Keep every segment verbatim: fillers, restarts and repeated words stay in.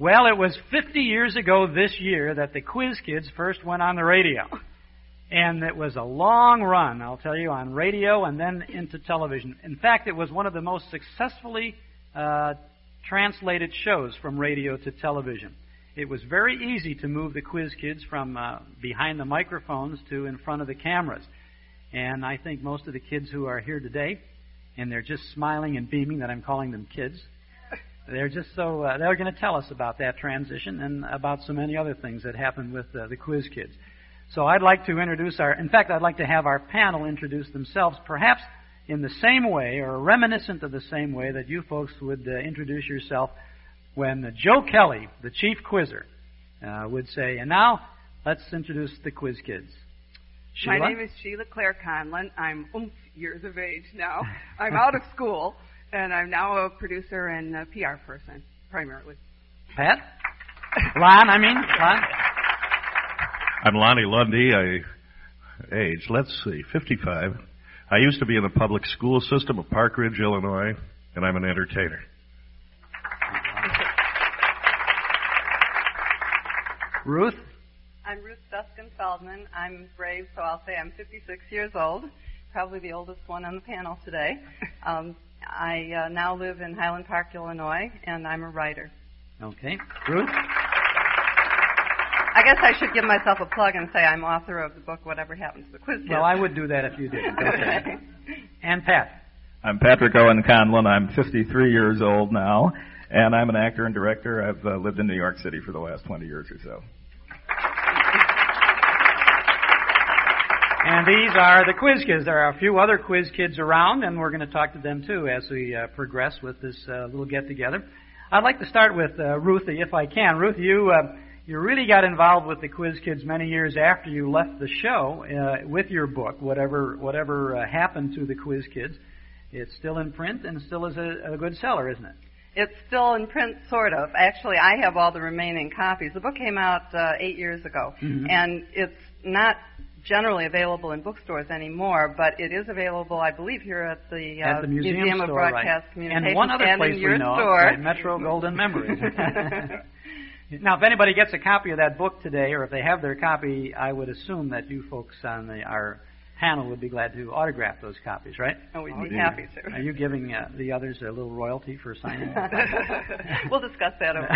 Well, it was fifty years ago this year that the Quiz Kids first went on the radio. And it was a long run, I'll tell you, on radio and then into television. In fact, it was one of the most successfully uh, translated shows from radio to television. It was very easy to move the Quiz Kids from uh, behind the microphones to in front of the cameras. And I think most of the kids who are here today, and they're just smiling and beaming that I'm calling them kids, they're just so, uh, they're going to tell us about that transition and about so many other things that happened with uh, the Quiz Kids. So I'd like to introduce our, in fact, I'd like to have our panel introduce themselves, perhaps in the same way or reminiscent of the same way that you folks would uh, introduce yourself when uh, Joe Kelly, the chief quizzer, uh, would say, and now let's introduce the Quiz Kids. Sheila? My name is Sheila Claire Conlon. I'm oomph years of age now. I'm out of school, and I'm now a producer and a P R person, primarily. Pat? Lon, I mean, Lon? I'm Lonnie Lundy. I age, let's see, fifty-five. I used to be in the public school system of Park Ridge, Illinois, and I'm an entertainer. Ruth? I'm Ruth Duskin-Feldman. I'm brave, so I'll say I'm fifty-six years old, probably the oldest one on the panel today. Um, I uh, now live in Highland Park, Illinois, and I'm a writer. Okay. Ruth? I guess I should give myself a plug and say I'm author of the book Whatever Happens to the Quiz Kids. Well, I would do that if you didn't. Okay. And Pat? I'm Patrick Owen Conlon. I'm fifty-three years old now, and I'm an actor and director. I've uh, lived in New York City for the last twenty years or so. And these are the Quiz Kids. There are a few other Quiz Kids around, and we're going to talk to them, too, as we uh, progress with this uh, little get-together. I'd like to start with uh, Ruthie, if I can. Ruth, you... Uh, You really got involved with the Quiz Kids many years after you left the show uh, with your book, whatever whatever uh, happened to the Quiz Kids. It's still in print and still is a, a good seller, isn't it? It's still in print, sort of. Actually, I have all the remaining copies. The book came out uh, eight years ago, mm-hmm. and it's not generally available in bookstores anymore, but it is available, I believe, here at the, uh, at the Museum, Museum store, of Broadcast right. Communications and one other and place in your we know, store. Right, Metro Golden Memories. Now, if anybody gets a copy of that book today, or if they have their copy, I would assume that you folks on the, our panel would be glad to autograph those copies, right? Oh, we'd oh, be happy to. Are you giving uh, the others a little royalty for signing? We'll discuss that over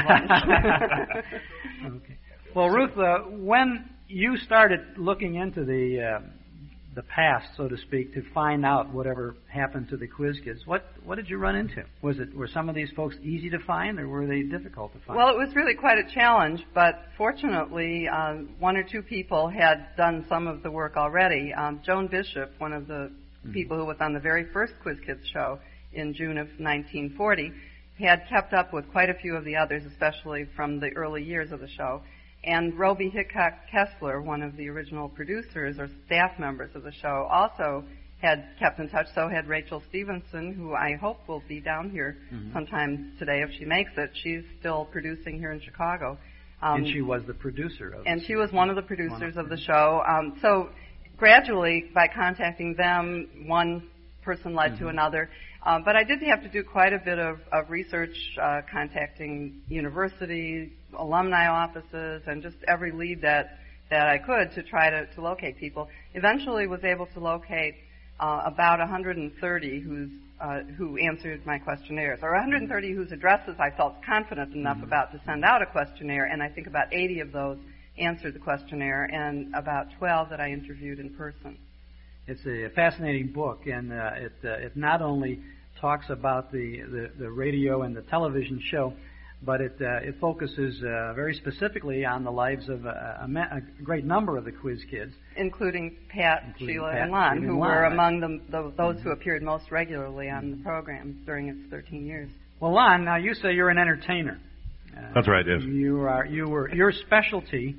lunch. Okay. Well, Ruth, uh, when you started looking into the uh, the past, so to speak, to find out whatever happened to the Quiz Kids, what what did you run into? Was it were some of these folks easy to find, or were they difficult to find? Well, it was really quite a challenge, but fortunately, um, one or two people had done some of the work already. Um, Joan Bishop, one of the mm-hmm. people who was on the very first Quiz Kids show in June of nineteen forty, had kept up with quite a few of the others, especially from the early years of the show. And Roby Hickok Kessler, one of the original producers or staff members of the show, also had kept in touch. So had Rachel Stevenson, who I hope will be down here mm-hmm. sometime today if she makes it. She's still producing here in Chicago. Um, and she was the producer of And the she was one of the producers of, of the show. Um, so gradually, by contacting them, one person led mm-hmm. to another. Uh, but I did have to do quite a bit of, of research, uh, contacting universities, alumni offices, and just every lead that, that I could to try to, to locate people. Eventually was able to locate uh, about one hundred thirty who's, uh, who answered my questionnaires, or one hundred thirty whose addresses I felt confident enough mm-hmm. about to send out a questionnaire, and I think about eighty of those answered the questionnaire, and about twelve that I interviewed in person. It's a fascinating book, and uh, it uh, it not only talks about the, the, the radio and the television show, but it uh, it focuses uh, very specifically on the lives of a, a, a great number of the Quiz Kids, including Pat, including Sheila, Pat, and Lon, Sheila who and were Lon. among the, the, those mm-hmm. who appeared most regularly on the program during its thirteen years. Well, Lon, now you say you're an entertainer. Uh, That's right, yes. You are. You were. Your specialty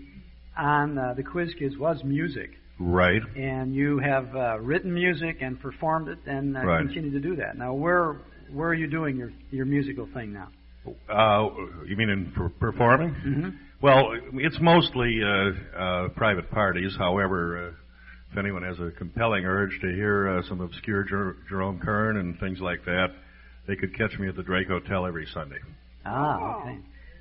on uh, the Quiz Kids was music. Right. And you have uh, written music and performed it, and uh, right. continue to do that. Now, where where are you doing your your musical thing now? Uh, you mean in per- performing? Mm-hmm. Well, it's mostly uh, uh, private parties. However, uh, if anyone has a compelling urge to hear uh, some obscure Jer- Jerome Kern and things like that, they could catch me at the Drake Hotel every Sunday. Ah, okay.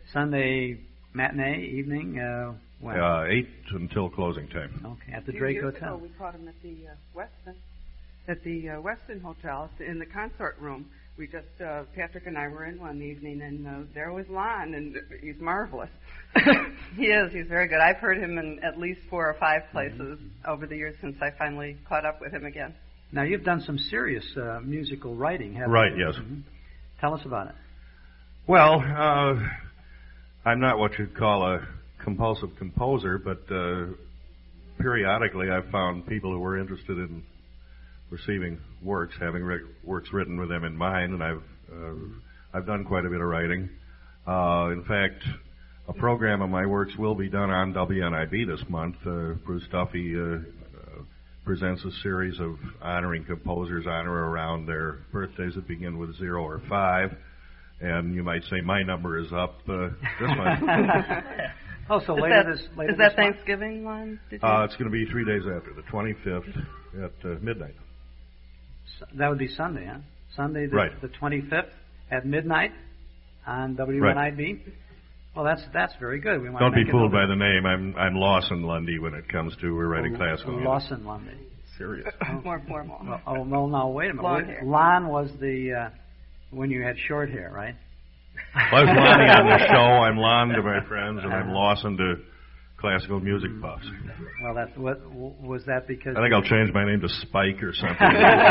Sunday matinee, evening, uh, when? Uh, eight until closing time. Okay, at the A few Drake years Hotel. ago, we caught him at the uh, Westin, at the uh, Westin Hotel in the consort room. We just, uh, Patrick and I were in one evening, and uh, there was Lon, and he's marvelous. He is. He's very good. I've heard him in at least four or five places mm-hmm. over the years since I finally caught up with him again. Now, you've done some serious uh, musical writing, haven't right, you? Right, yes. Mm-hmm. Tell us about it. Well, uh, I'm not what you'd call a compulsive composer, but uh, periodically I've found people who were interested in receiving works, having re- works written with them in mind, and I've uh, I've done quite a bit of writing. Uh, in fact, a program of my works will be done on W N I B this month. Uh, Bruce Duffy uh, uh, presents a series of honoring composers, honor around their birthdays that begin with zero or five, and you might say my number is up uh, this month. Oh, so is later that, this later is that this month? Thanksgiving, Lon? Did you? Uh, it's going to be three days after, the twenty-fifth at uh, midnight. That would be Sunday, huh? Sunday the, right. the twenty-fifth at midnight on W N I B. Right. Well, that's that's very good. We want Don't to make be fooled it by the name. I'm I'm Lawson Lundy when it comes to we're writing oh, classical music. Lawson Lundy. Serious. Oh. More formal. Well, oh, well, no, wait a minute. Long hair. Lon was the uh, when you had short hair, right? Well, I was Lonnie on the show. I'm Lon to my friends, and I'm Lawson to classical music buffs. Well, that's what was that because? I think I'll change my name to Spike or something.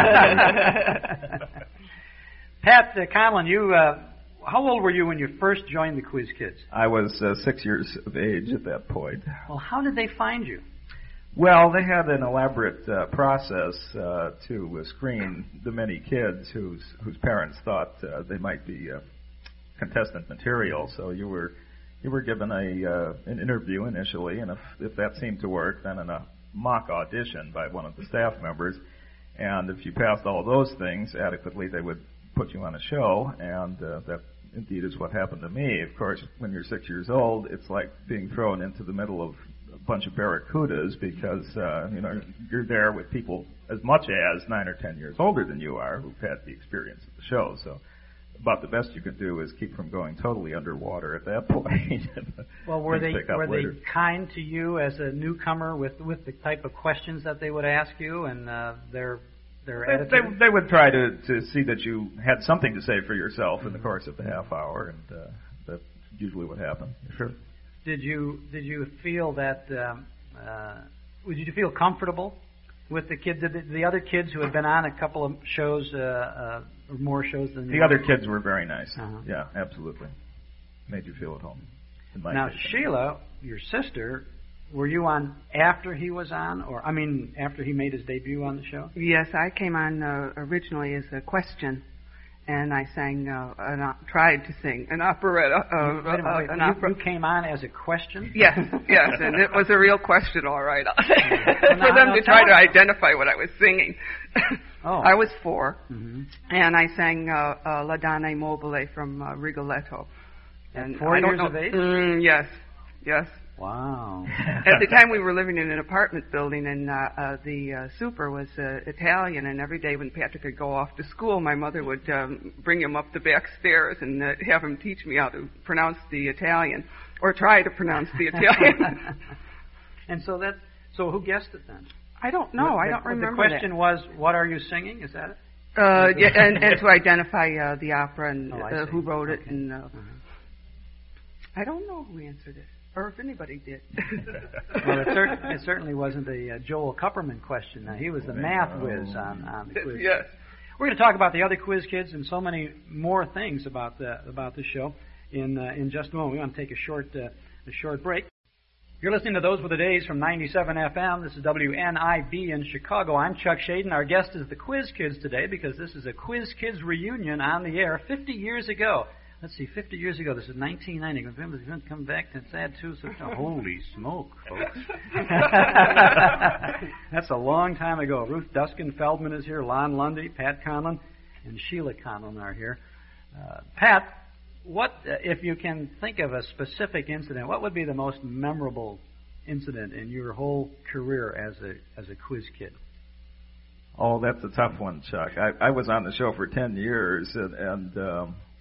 Pat uh, Conlon, you. Uh, how old were you when you first joined the Quiz Kids? I was uh, six years of age at that point. Well, how did they find you? Well, they had an elaborate uh, process uh, to uh, screen the many kids whose whose parents thought uh, they might be uh, contestant material. So you were you were given a uh, an interview initially, and if if that seemed to work, then in a mock audition by one of the staff members, and if you passed all of those things adequately, they would put you on a show, and uh, that indeed is what happened to me. Of course, when you're six years old, it's like being thrown into the middle of a bunch of barracudas because uh, you know you're there with people as much as nine or ten years older than you are who've had the experience of the show. So about the best you can do is keep from going totally underwater at that point. Well, were they were later. they kind to you as a newcomer with with the type of questions that they would ask you and uh, their their they, attitude? they, they would try to, to see that you had something to say for yourself in the course of the half hour, and uh, that's usually what happened. Sure. Did you did you feel that? Um, uh, did you feel comfortable with the kids, the, the other kids who had been on a couple of shows, uh, uh, or more shows than the you? other kids were very nice. Uh-huh. Yeah, absolutely. Made you feel at home. In my Now, case. Sheila, your sister, were you on after he was on, or I mean, after he made his debut on the show? Yes, I came on uh, originally as a question, and I sang, uh, an o- tried to sing an operetta. Uh, Wait a minute, uh, wait, an you, opera. you came on as a question? Yes, yes, and it was a real question, all right, Well, for now- them now to tell try to us. identify what I was singing. Oh. I was four, Mm-hmm. and I sang uh, uh, La Donna Immobile from uh, Rigoletto. At And four I don't years know, of age? Mm, yes, yes. Wow. At the time, we were living in an apartment building, and uh, uh, the uh, super was uh, Italian. And every day when Patrick would go off to school, my mother would um, bring him up the back stairs and uh, have him teach me how to pronounce the Italian, or try to pronounce the Italian. And so that, so who guessed it then? I don't know. What- I don't the, remember The question was, what are you singing? Is that it? that. Uh, yeah, and, and to identify uh, the opera and Oh, I uh, see. who wrote it, Okay. and uh, Uh-huh. I don't know who answered it, or if anybody did. Well, it, cer- it certainly wasn't the uh, Joel Kupperman question. Now, he was the math whiz on, on the quiz. Yes. We're going to talk about the other quiz kids and so many more things about the about the show in uh, in just a moment. We want to take a short uh, a short break. You're listening to Those Were the Days from ninety-seven F M. This is W N I B in Chicago. I'm Chuck Shaden. Our guest is the Quiz Kids today because this is a Quiz Kids reunion on the air fifty years ago. Let's see, fifty years ago. This is nineteen ninety. Remember, the event come back. It's sad, too. So, holy smoke, folks. That's a long time ago. Ruth Duskin Feldman is here. Lon Lundy, Pat Conlon, and Sheila Conlon are here. Uh, Pat, what, uh, if you can think of a specific incident, what would be the most memorable incident in your whole career as a as a quiz kid? Oh, that's a tough one, Chuck. I, I was on the show for ten years, and, and um,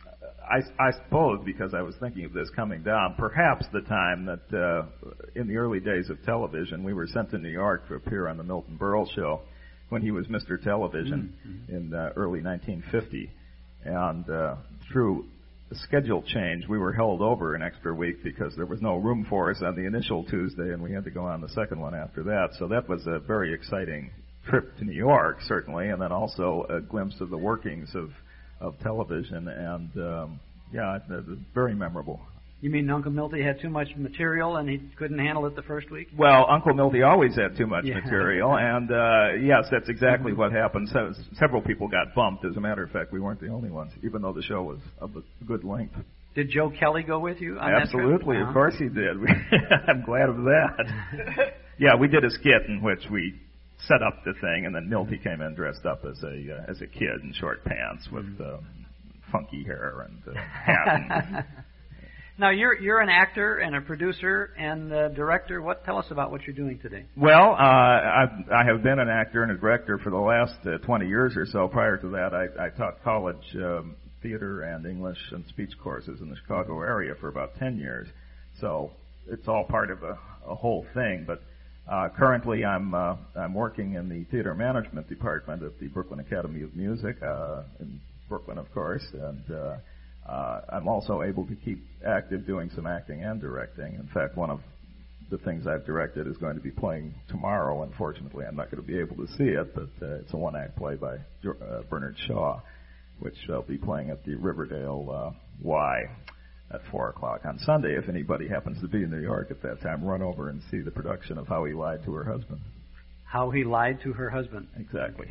I, I suppose because I was thinking of this coming down, perhaps the time that uh, in the early days of television, we were sent to New York to appear on the Milton Berle show when he was Mister Television mm-hmm. in uh, early nineteen fifty. And uh, through a schedule change, we were held over an extra week because there was no room for us on the initial Tuesday, and we had to go on the second one after that. So that was a very exciting trip to New York, certainly, and then also a glimpse of the workings of of television, and um, yeah, it, it was very memorable. You mean Uncle Milty had too much material and he couldn't handle it the first week? Well, Uncle Milty always had too much yeah. material, and uh, yes, that's exactly mm-hmm. what happened. So, several people got bumped. As a matter of fact, we weren't the only ones, even though the show was of a good length. Did Joe Kelly go with you on Absolutely, that trip? Of course he did. I'm glad of that. Yeah, we did a skit in which we set up the thing, and then Milty came in dressed up as a uh, as a kid in short pants with uh, funky hair and uh, hat. And now you're you're an actor and a producer and a director. What tell us about what you're doing today? Well, uh, I I have been an actor and a director for the last uh, twenty years or so. Prior to that, I, I taught college um, theater and English and speech courses in the Chicago area for about ten years. So it's all part of a, a whole thing, but. Uh, currently, I'm uh, I'm working in the theater management department at the Brooklyn Academy of Music uh, in Brooklyn, of course, and uh, uh, I'm also able to keep active doing some acting and directing. In fact, one of the things I've directed is going to be playing tomorrow. Unfortunately, I'm not going to be able to see it, but uh, it's a one-act play by uh, Bernard Shaw, which I'll be playing at the Riverdale uh, Y. At four o'clock on Sunday. If anybody happens to be in New York at that time, run over and see the production of How He Lied to Her Husband. How He Lied to Her Husband. Exactly.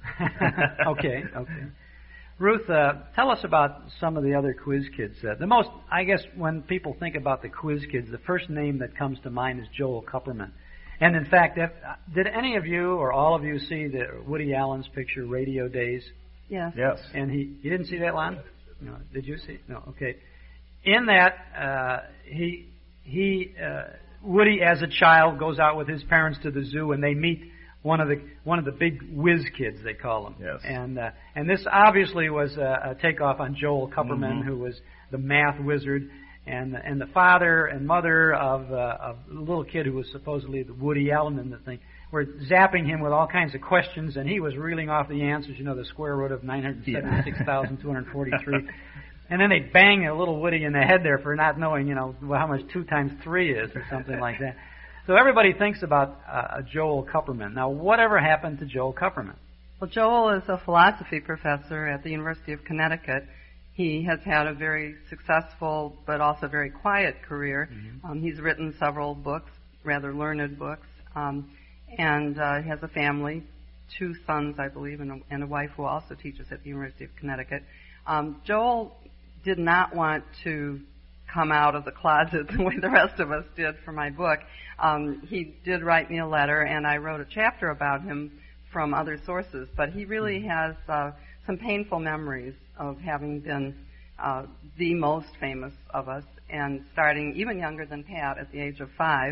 okay, okay. Ruth, uh, tell us about some of the other Quiz Kids. Uh, the most, I guess, when people think about the Quiz Kids, the first name that comes to mind is Joel Kupperman. And in fact, if, uh, did any of you or all of you see the Woody Allen's picture, Radio Days? Yes. Yes. And he, you didn't see that, Lon? No. Did you see? No. Okay. In that, uh, he he uh, Woody, as a child, goes out with his parents to the zoo, and they meet one of the one of the big whiz kids, they call them. Yes. And uh, and this obviously was a, a takeoff on Joel Kupperman, mm-hmm. who was the math wizard, and and the father and mother of uh, of the little kid who was supposedly the Woody Allen in the thing. Were zapping him with all kinds of questions, and he was reeling off the answers. You know, the square root of nine hundred seventy-six thousand two hundred forty-three. And then they bang a little Woody in the head there for not knowing, you know, how much two times three is or something like that. So everybody thinks about uh, Joel Kupperman. Now, whatever happened to Joel Kupperman? Well, Joel is a philosophy professor at the University of Connecticut. He has had a very successful but also very quiet career. Mm-hmm. Um, he's written several books, rather learned books, um, and uh, he has a family, two sons, I believe, and a, and a wife who also teaches at the University of Connecticut. Um, Joel did not want to come out of the closet the way the rest of us did for my book. Um, he did write me a letter, and I wrote a chapter about him from other sources, but he really has uh, some painful memories of having been uh, the most famous of us, and starting even younger than Pat at the age of five.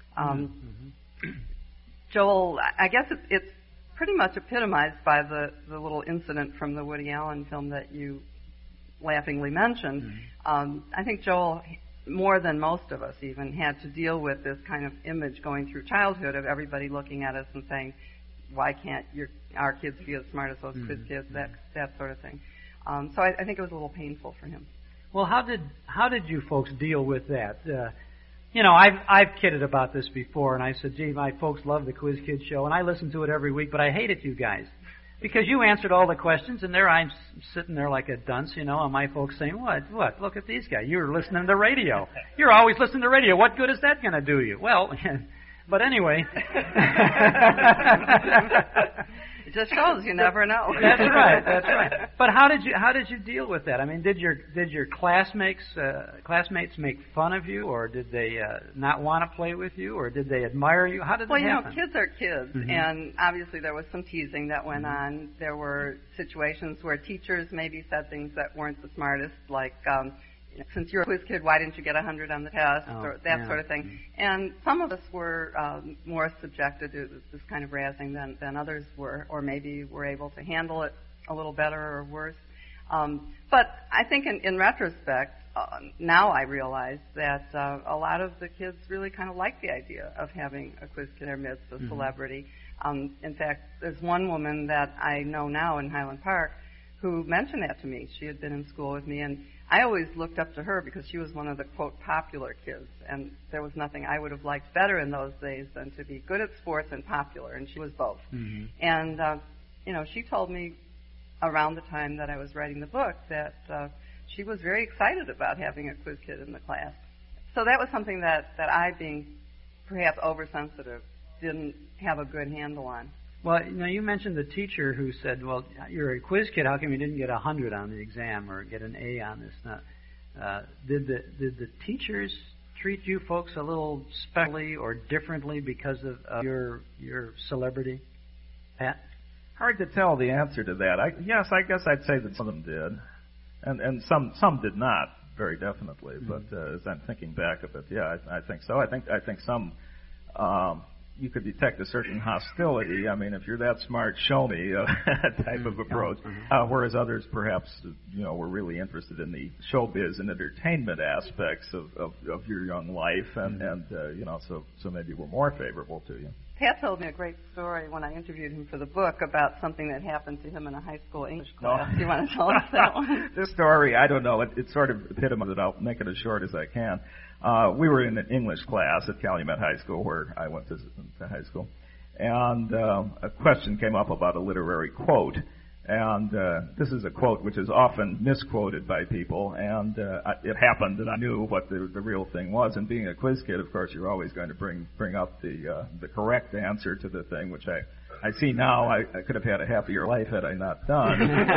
Um, mm-hmm. Joel, I guess it's, it's pretty much epitomized by the, the little incident from the Woody Allen film that you laughingly mentioned. Mm-hmm. Um, I think Joel, more than most of us even, had to deal with this kind of image going through childhood of everybody looking at us and saying, why can't your, our kids be as smart as those mm-hmm. quiz kids, that, that sort of thing. Um, so I, I think it was a little painful for him. Well, how did how did you folks deal with that? Uh, you know, I've I've kidded about this before, and I said, gee, my folks love the Quiz Kids show, and I listen to it every week, but I hate it, you guys. Because you answered all the questions, and there I'm sitting there like a dunce, you know, and my folks saying, what, what, look at these guys. You're listening to radio. You're always listening to radio. What good is that going to do you? Well, but anyway. It just shows you never know. That's right, that's right. But how did you how did you deal with that? I mean, did your did your classmates uh, classmates make fun of you, or did they uh, not want to play with you, or did they admire you? How did well, that happen? Well, you know, kids are kids, mm-hmm. and obviously there was some teasing that went mm-hmm. on. There were situations where teachers maybe said things that weren't the smartest, like, um, since you're a quiz kid, why didn't you get a hundred on the test, oh, or that yeah. sort of thing. Mm-hmm. And some of us were um, more subjected to this kind of razzing than, than others were, or maybe were able to handle it a little better or worse. Um, but I think in, in retrospect, uh, now I realize that uh, a lot of the kids really kind of like the idea of having a quiz kid in their midst, a mm-hmm. celebrity. Um, in fact, there's one woman that I know now in Highland Park who mentioned that to me. She had been in school with me, and I always looked up to her because she was one of the, quote, popular kids, and there was nothing I would have liked better in those days than to be good at sports and popular, and she was both. Mm-hmm. And, uh, you know, she told me around the time that I was writing the book that uh, she was very excited about having a quiz kid in the class. So that was something that, that I, being perhaps oversensitive, didn't have a good handle on. Well, you know, you mentioned the teacher who said, well, you're a quiz kid, how come you didn't get a hundred on the exam or get an A on this? Now, uh, did the did the teachers treat you folks a little specially or differently because of uh, your your celebrity, Pat? Hard to tell the answer to that. I, yes, I guess I'd say that some of them did, and and some some did not, very definitely. Mm-hmm. But uh, as I'm thinking back of it, yeah, I, I think so. I think I think some. Um, you could detect a certain hostility. I mean, if you're that smart, show me, uh, type of approach. Uh, whereas others, perhaps, you know, were really interested in the showbiz and entertainment aspects of, of, of your young life, and, and uh, you know, so so maybe were more favorable to you. Pat told me a great story when I interviewed him for the book about something that happened to him in a high school English class. No. Do you want to tell us that one? This story, I don't know. It, it sort of epitomizes it. I'll make it as short as I can. Uh, we were in an English class at Calumet High School, where I went to, to high school, and uh, a question came up about a literary quote. And uh, this is a quote which is often misquoted by people, and uh, it happened that I knew what the, the real thing was. And being a quiz kid, of course, you're always going to bring bring up the uh, the correct answer to the thing, which I, I see now I, I could have had a happier life had I not done.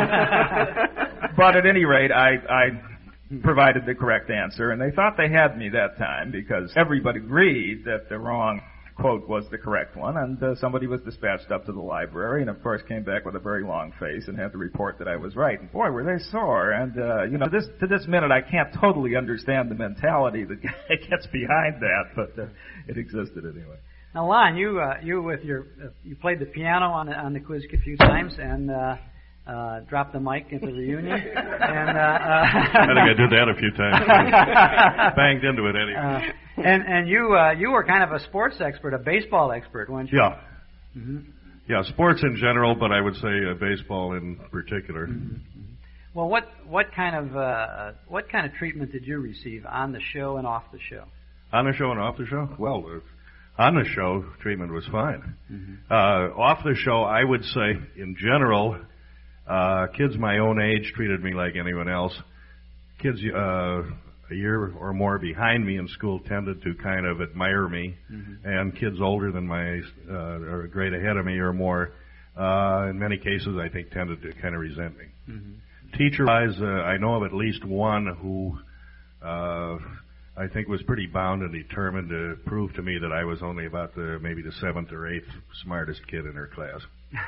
But at any rate, I, I provided the correct answer, and they thought they had me that time because everybody agreed that the wrong quote was the correct one, and uh, somebody was dispatched up to the library, and of course came back with a very long face and had to report that I was right. And boy, were they sore! And uh, you know, to this to this minute, I can't totally understand the mentality that gets behind that, but uh, it existed anyway. Now, Lon, you uh, you with your uh, you played the piano on the, on the quiz a few times, and uh, uh, dropped the mic into the reunion. and uh, uh, I think I did that a few times. Banged into it anyway. Uh, And and you uh, you were kind of a sports expert, a baseball expert, weren't you? Yeah. Mm-hmm. Yeah, sports in general, but I would say uh, baseball in particular. Mm-hmm. Well, what what kind of uh, what kind of treatment did you receive on the show and off the show? On the show and off the show? Well, uh, on the show, treatment was fine. Mm-hmm. Uh, off the show, I would say, in general, uh, kids my own age treated me like anyone else. Kids uh, a year or more behind me in school tended to kind of admire me, mm-hmm. and kids older than my, uh, or a grade ahead of me or more, uh, in many cases, I think tended to kind of resent me. Mm-hmm. Teacher-wise, uh, I know of at least one who, uh, I think was pretty bound and determined to prove to me that I was only about the, maybe the seventh or eighth smartest kid in her class.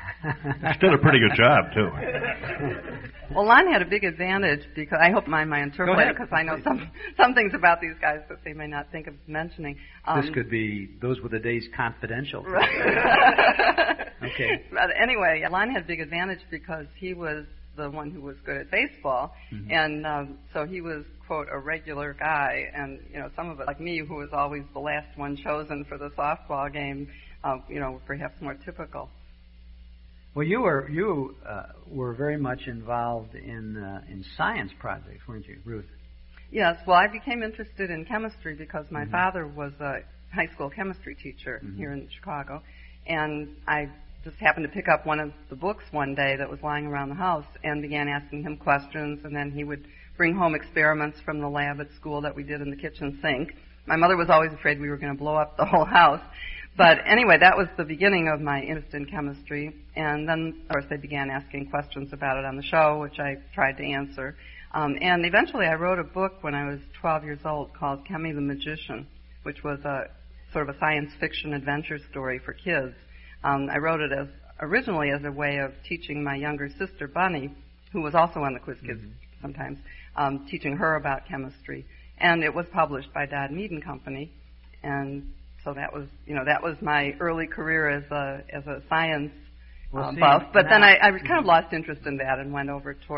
She did a pretty good job, too. Well, Lon had a big advantage because I hope my my interpolator because I know some some things about these guys that they may not think of mentioning. Um, this could be those were the days confidential. Right. Okay. But anyway, Lon had a big advantage because he was the one who was good at baseball, mm-hmm. and um, so he was, quote, a regular guy, and you know, some of it, like me, who was always the last one chosen for the softball game, uh, you know, perhaps more typical. Well, you were you uh, were very much involved in uh, in science projects, weren't you, Ruth? Yes. Well, I became interested in chemistry because my mm-hmm. father was a high school chemistry teacher mm-hmm. here in Chicago, and I just happened to pick up one of the books one day that was lying around the house and began asking him questions, and then he would bring home experiments from the lab at school that we did in the kitchen sink. My mother was always afraid we were going to blow up the whole house. But anyway, that was the beginning of my interest in chemistry. And then, of course, they began asking questions about it on the show, which I tried to answer. Um, and eventually I wrote a book when I was twelve years old called Kemi the Magician, which was a sort of a science fiction adventure story for kids. Um, I wrote it as originally as a way of teaching my younger sister, Bunny, who was also on the Quiz Kids mm-hmm. sometimes, um, teaching her about chemistry. And it was published by Dodd Mead and Company. And so that was, you know, that was my early career as a as a science well, uh, see, buff. But now, then I, I kind of lost interest in that and went over toward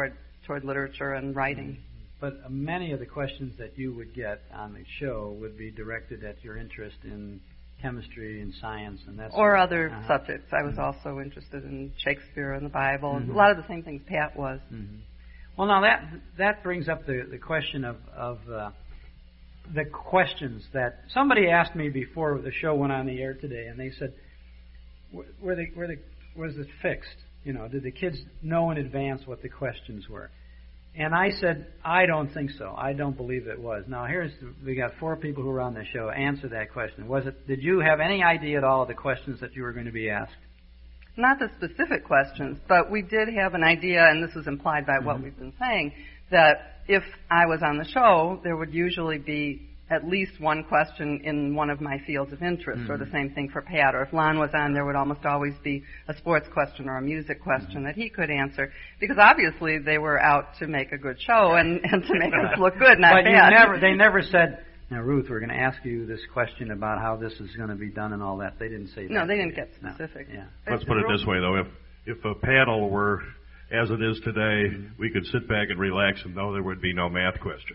toward literature and writing. But many of the questions that you would get on the show would be directed at your interest in chemistry and science and that sort Or of other uh-huh. subjects. I was also interested in Shakespeare and the Bible, Mm-hmm. and a lot of the same things Pat was. Mm-hmm. Well, now that that brings up the, the question of, of uh, the questions that somebody asked me before the show went on the air today, and they said, were they, were they, was it fixed? You know, did the kids know in advance what the questions were? And I said, I don't think so. I don't believe it was. Now, here's we got four people who were on the show. Answer that question. Was it? Did you have any idea at all of the questions that you were going to be asked? Not the specific questions, but we did have an idea, and this is implied by mm-hmm. what we've been saying, that if I was on the show, there would usually be at least one question in one of my fields of interest, mm-hmm. or the same thing for Pat. Or if Lon was on, there would almost always be a sports question or a music question mm-hmm. that he could answer, because obviously they were out to make a good show and, and to make us look good, not but bad. You never, they never said, now, Ruth, we're going to ask you this question about how this is going to be done and all that. They didn't say that. No, they didn't get specific. No. Yeah. Let's put it this way, though. If if a panel were as it is today, mm-hmm. we could sit back and relax and know there would be no math question.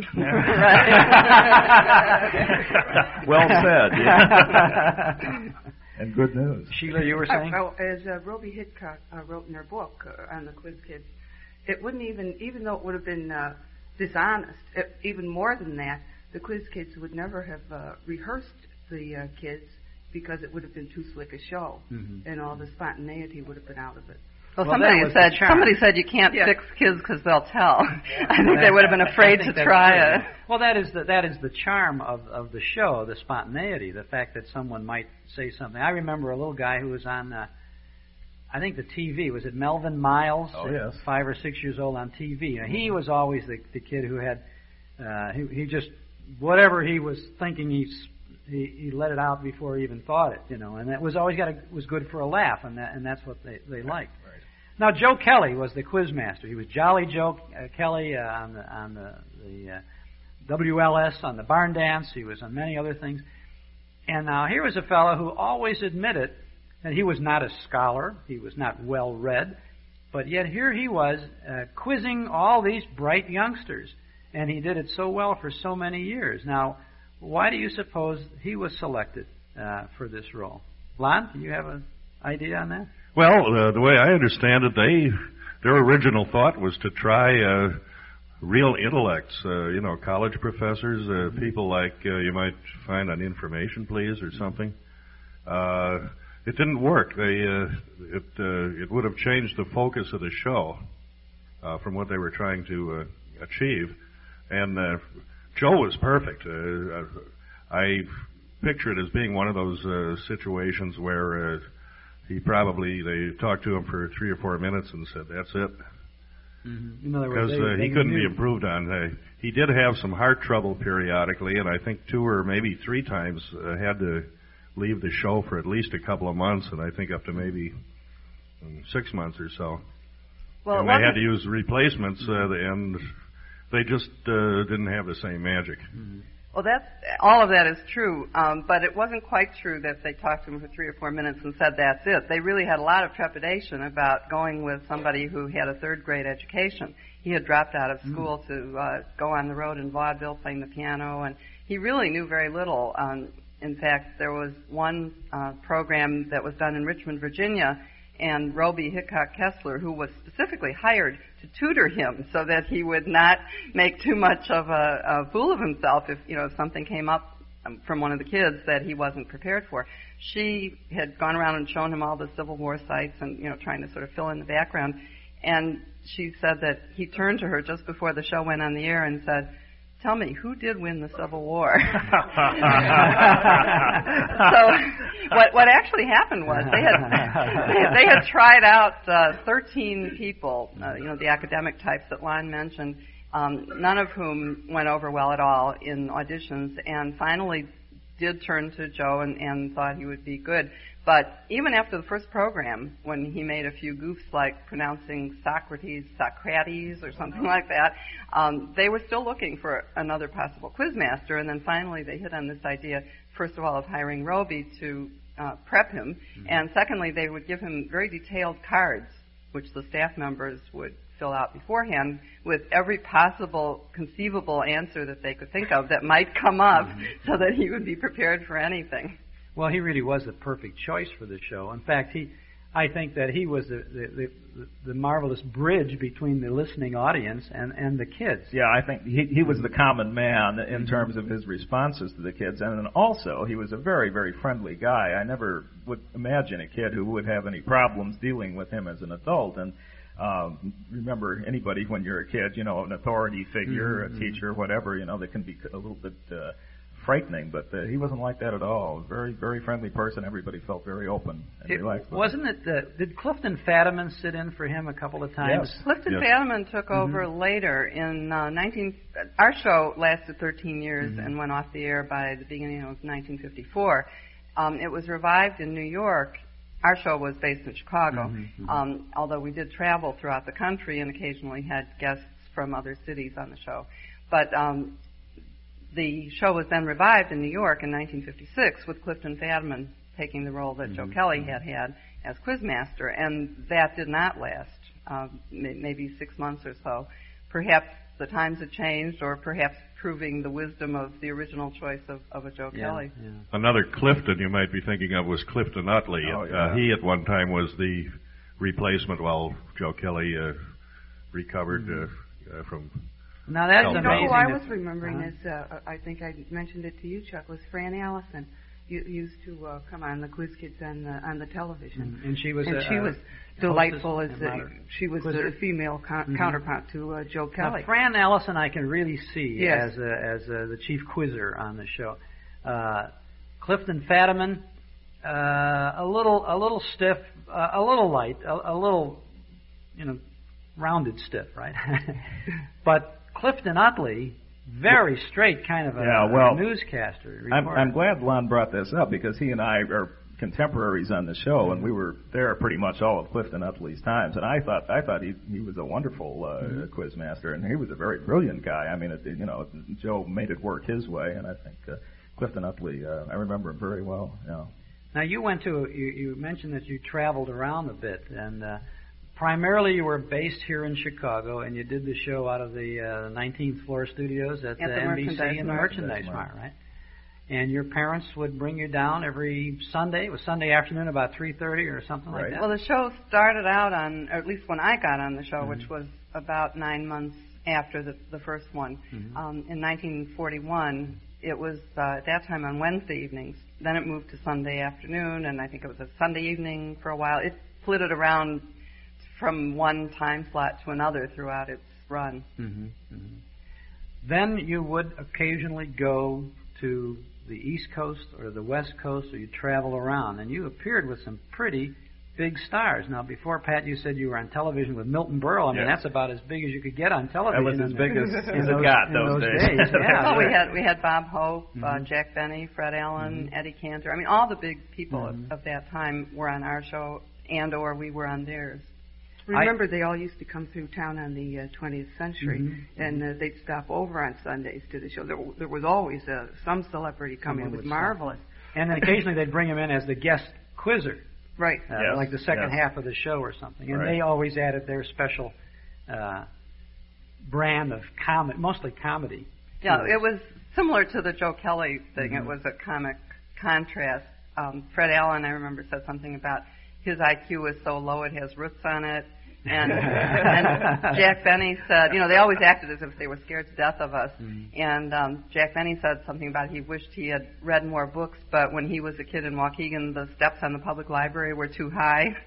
Well said. Yeah. And good news. Sheila, you were saying? Uh, well, as uh, Roby Hitchcock uh, wrote in her book uh, on the Quiz Kids, it wouldn't even, even though it would have been uh, dishonest, it, even more than that, the Quiz Kids would never have uh, rehearsed the uh, kids because it would have been too slick a show, mm-hmm. and all the spontaneity would have been out of it. Well, well somebody said somebody said you can't yeah. fix kids because they'll tell. I think they would have been afraid to try it. Well, that is the that is the charm of of the show, the spontaneity, the fact that someone might say something. I remember a little guy who was on, uh, I think the T V was it Melvin Miles? Oh yes, five or six years old on T V. And he was always the the kid who had uh, he he just whatever he was thinking he. He, he let it out before he even thought it, you know, and that was always got a, was good for a laugh, and that and that's what they they liked. Right. Now Joe Kelly was the quiz master. He was Jolly Joe uh, Kelly uh, on the on the, the uh, W L S, on the Barn Dance. He was on many other things. And now here was a fellow who always admitted that he was not a scholar, he was not well read, but yet here he was uh, quizzing all these bright youngsters, and he did it so well for so many years. Now, why do you suppose he was selected uh, for this role? Lon, do you have an idea on that? Well, uh, the way I understand it, they their original thought was to try uh, real intellects, uh, you know, college professors, uh, people like uh, you might find on Information Please or something. Uh, it didn't work. They uh, it uh, it would have changed the focus of the show uh, from what they were trying to uh, achieve, and. Uh, Joe was perfect. Uh, I picture it as being one of those uh, situations where uh, he probably, they talked to him for three or four minutes and said, that's it. Mm-hmm. In other Because words, they, uh, they he couldn't knew. be improved on. Uh, he did have some heart trouble periodically, and I think two or maybe three times uh, had to leave the show for at least a couple of months, and I think up to maybe um, six months or so. Well, and they had to use replacements, uh, and they just uh, didn't have the same magic. Mm-hmm. Well, that's all of that is true, um, but it wasn't quite true that they talked to him for three or four minutes and said that's it. They really had a lot of trepidation about going with somebody who had a third grade education. He had dropped out of school mm-hmm. to uh, go on the road in vaudeville playing the piano, and he really knew very little. Um, in fact, there was one uh, program that was done in Richmond, Virginia, and Roby Hickok Kessler, who was specifically hired to tutor him so that he would not make too much of a, a fool of himself if, you know, if something came up from one of the kids that he wasn't prepared for. She had gone around and shown him all the Civil War sites and, you know, trying to sort of fill in the background. And she said that he turned to her just before the show went on the air and said, tell me, who did win the Civil War? So what what actually happened was they had they, they had tried out uh, thirteen people, uh, you know, the academic types that Lon mentioned, um, none of whom went over well at all in auditions, and finally did turn to Joe and, and thought he would be good. But even after the first program, when he made a few goofs like pronouncing Socrates, Socrates, or something like that, um, they were still looking for another possible quizmaster. And then finally they hit on this idea, first of all, of hiring Roby to uh, prep him. Mm-hmm. And secondly, they would give him very detailed cards, which the staff members would fill out beforehand with every possible conceivable answer that they could think of that might come up mm-hmm. so that he would be prepared for anything. Well, he really was the perfect choice for the show. In fact, he, I think that he was the, the, the, the marvelous bridge between the listening audience and, and the kids. Yeah, I think he, he was the common man in terms of his responses to the kids. And also, he was a very, very friendly guy. I never would imagine a kid who would have any problems dealing with him as an adult. And um, remember, anybody when you're a kid, you know, an authority figure, mm-hmm. a teacher, whatever, you know, they can be a little bit uh, frightening, but uh, he wasn't like that at all. Very, very friendly person. Everybody felt very open and it, relaxed. Wasn't it? Uh, did Clifton Fadiman sit in for him a couple of times? Yes. Clifton yes. Fadiman took mm-hmm. over later in uh, nineteen. Our show lasted thirteen years mm-hmm. and went off the air by the beginning of nineteen fifty-four. Um, it was revived in New York. Our show was based in Chicago, mm-hmm. um, although we did travel throughout the country and occasionally had guests from other cities on the show. But um, the show was then revived in New York in nineteen fifty-six with Clifton Fadiman taking the role that mm-hmm. Joe Kelly had had as quizmaster, and that did not last, uh, maybe six months or so. Perhaps the times had changed, or perhaps proving the wisdom of the original choice of, of a Joe yeah, Kelly. Yeah. Another Clifton you might be thinking of was Clifton Utley. Oh, uh, yeah. he at one time was the replacement while Joe Kelly uh, recovered mm-hmm. uh, uh, from... Now that's You You know amazing. who I that- was remembering uh-huh. is, uh, I think I mentioned it to you, Chuck, was Fran Allison. You used to uh, come on the Quiz Kids on the on the television, and she was and a, she a was delightful as hostess a, and modern she was quizzer. the female con- Mhm. counterpart to uh, Joe Kelly. Now, Fran Allison, I can really see Yes. as a, as a, the chief quizzer on the show. Uh, Clifton Fadiman, uh, a little a little stiff, uh, a little light, a, a little, you know, rounded stiff, right? But Clifton Utley, very straight kind of a, Yeah, well, a newscaster. I'm, reporter. I'm glad Lon brought this up because he and I are contemporaries on the show, and we were there pretty much all of Clifton Utley's times. And I thought I thought he he was a wonderful uh, mm-hmm. quiz master, and he was a very brilliant guy. I mean, it, you know, Joe made it work his way, and I think uh, Clifton Utley, uh, I remember him very well. You know. Now you went to you, you mentioned that you traveled around a bit, and uh, primarily you were based here in Chicago, and you did the show out of the uh, nineteenth floor studios at, At the N B C Merchandise and the Mart. Merchandise Mart, right? And your parents would bring you down every Sunday. It was Sunday afternoon, about three thirty or something Right. like that. Well, the show started out on, or at least when I got on the show, Mm-hmm. which was about nine months after the, the first one, Mm-hmm. um, in nineteen forty-one, it was uh, at that time on Wednesday evenings. Then it moved to Sunday afternoon, and I think it was a Sunday evening for a while. It flitted around from one time slot to another throughout its run. Mm-hmm. Mm-hmm. Then you would occasionally go to the East Coast or the West Coast, or you travel around, and you appeared with some pretty big stars. Now, before, Pat, you said you were on television with Milton Berle. I mean, Yes. that's about as big as you could get on television. That was as in big the- as, in as those, it got in those, those days. days. Yeah. Oh, we had we had Bob Hope, uh, Mhm. Jack Benny, Fred Allen, Eddie Cantor. I mean, all the big people Mhm. of, of that time were on our show, and or we were on theirs. Remember, they all used to come through town on the uh, twentieth century, Mhm. and uh, they'd stop over on Sundays to the show. There, w- there was always uh, some celebrity coming. Someone It was would marvelous. And then occasionally they'd bring him in as the guest quizzer, Right. uh, Yes, like the second yes. half of the show or something. And Right. they always added their special uh, brand of comedy, mostly comedy. Yeah, to it was similar to the Joe Kelly thing. Mhm. It was a comic contrast. Um, Fred Allen, I remember, said something about his I Q is so low it has roots on it. And, and Jack Benny said, you know, they always acted as if they were scared to death of us. Mhm. And um, Jack Benny said something about he wished he had read more books, but when he was a kid in Waukegan, the steps on the public library were too high.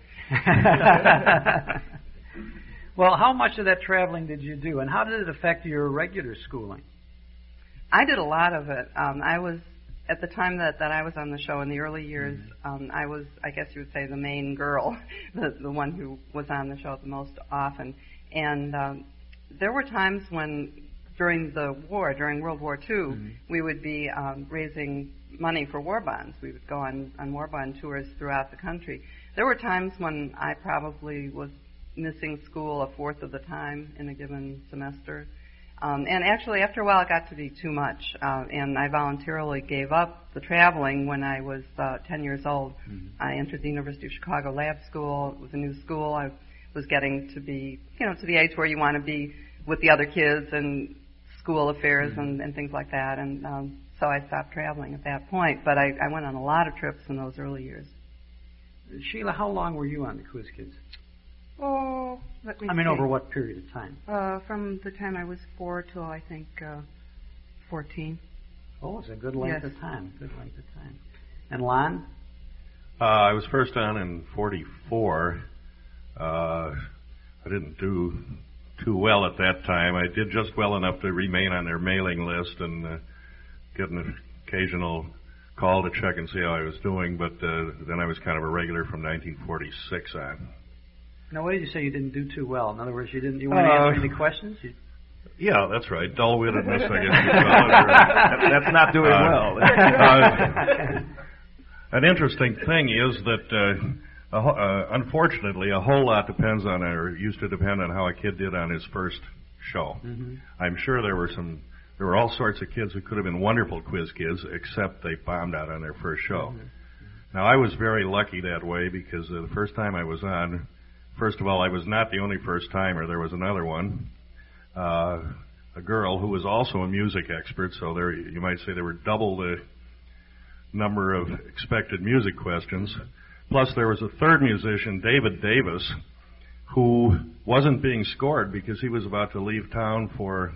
Well, how much of that traveling did you do, and how did it affect your regular schooling? I did a lot of it. Um, I was, at the time that, that I was on the show in the early years, um, I was, I guess you would say, the main girl, the, the one who was on the show the most often. And um, there were times when, during the war, during World War Two, Mhm. we would be um, raising money for war bonds. We would go on, on war bond tours throughout the country. There were times when I probably was missing school a fourth of the time in a given semester. Um, and actually, after a while, it got to be too much, uh, and I voluntarily gave up the traveling when I was uh, ten years old. Mhm. I entered the University of Chicago Lab School. It was a new school. I was getting to be, you know, to the age where you want to be with the other kids and school affairs mm-hmm. and, and things like that. And um, so I stopped traveling at that point. But I, I went on a lot of trips in those early years. Sheila, how long were you on the Quiz Kids? Oh, let me I mean, see. over what period of time? Uh, from the time I was four till I think uh, fourteen. Oh, it's a good length yes. of time. Good length of time. And Lon? Uh, I was first on in forty-four. Uh, I didn't do too well at that time. I did just well enough to remain on their mailing list and uh, get an occasional call to check and see how I was doing, but uh, then I was kind of a regular from nineteen forty-six on. Now, what did you say you didn't do too well? In other words, you didn't you weren't uh, answering the questions? You... Yeah, that's right. Dull-wittedness, I guess you call it. Or, That's not doing uh, well. uh, an interesting thing is that, uh, uh, unfortunately, a whole lot depends on, or used to depend on how a kid did on his first show. Mm-hmm. I'm sure there were some, there were all sorts of kids who could have been wonderful quiz kids, except they bombed out on their first show. Mm-hmm. Now, I was very lucky that way because uh, the first time I was on, first of all, I was not the only first timer. There was another one. Uh, a girl who was also a music expert, so there you might say there were double the number of expected music questions. Plus there was a third musician, David Davis, who wasn't being scored because he was about to leave town for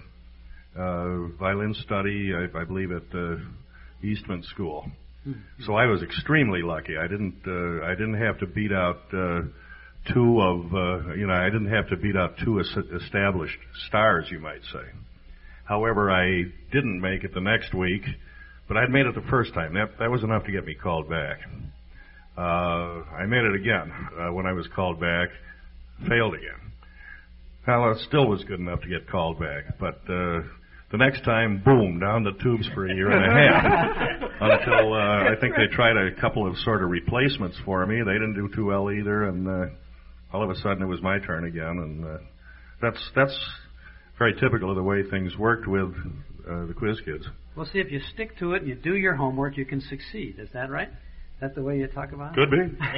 uh, violin study, I, I believe at uh, Eastman School. Mm-hmm. So I was extremely lucky. I didn't uh, I didn't have to beat out uh, two of, uh, you know, I didn't have to beat out two es- established stars, you might say. However, I didn't make it the next week, but I'd made it the first time. That that was enough to get me called back. Uh, I made it again uh, when I was called back, failed again. Well, it still was good enough to get called back, but uh, the next time, boom, down the tubes for a year and a half until uh, I think they tried a couple of sort of replacements for me. They didn't do too well either, and uh, all of a sudden it was my turn again, and uh, that's that's very typical of the way things worked with uh, the Quiz Kids. Well, see, if you stick to it and you do your homework, you can succeed. Is that right? Is that the way you talk about it? Could be.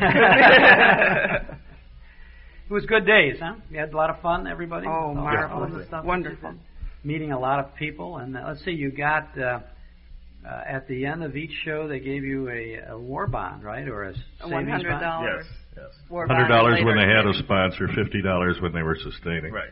It was good days, huh? You had a lot of fun, everybody? Oh, All marvelous. the stuff Wonderful. Meeting a lot of people. And uh, let's see, you got, uh, uh, at the end of each show, they gave you a, a war bond, right? Or a, A savings one hundred dollars. Yes, yes. bond? one hundred dollars when they had a sponsor, fifty dollars when they were sustaining. Right.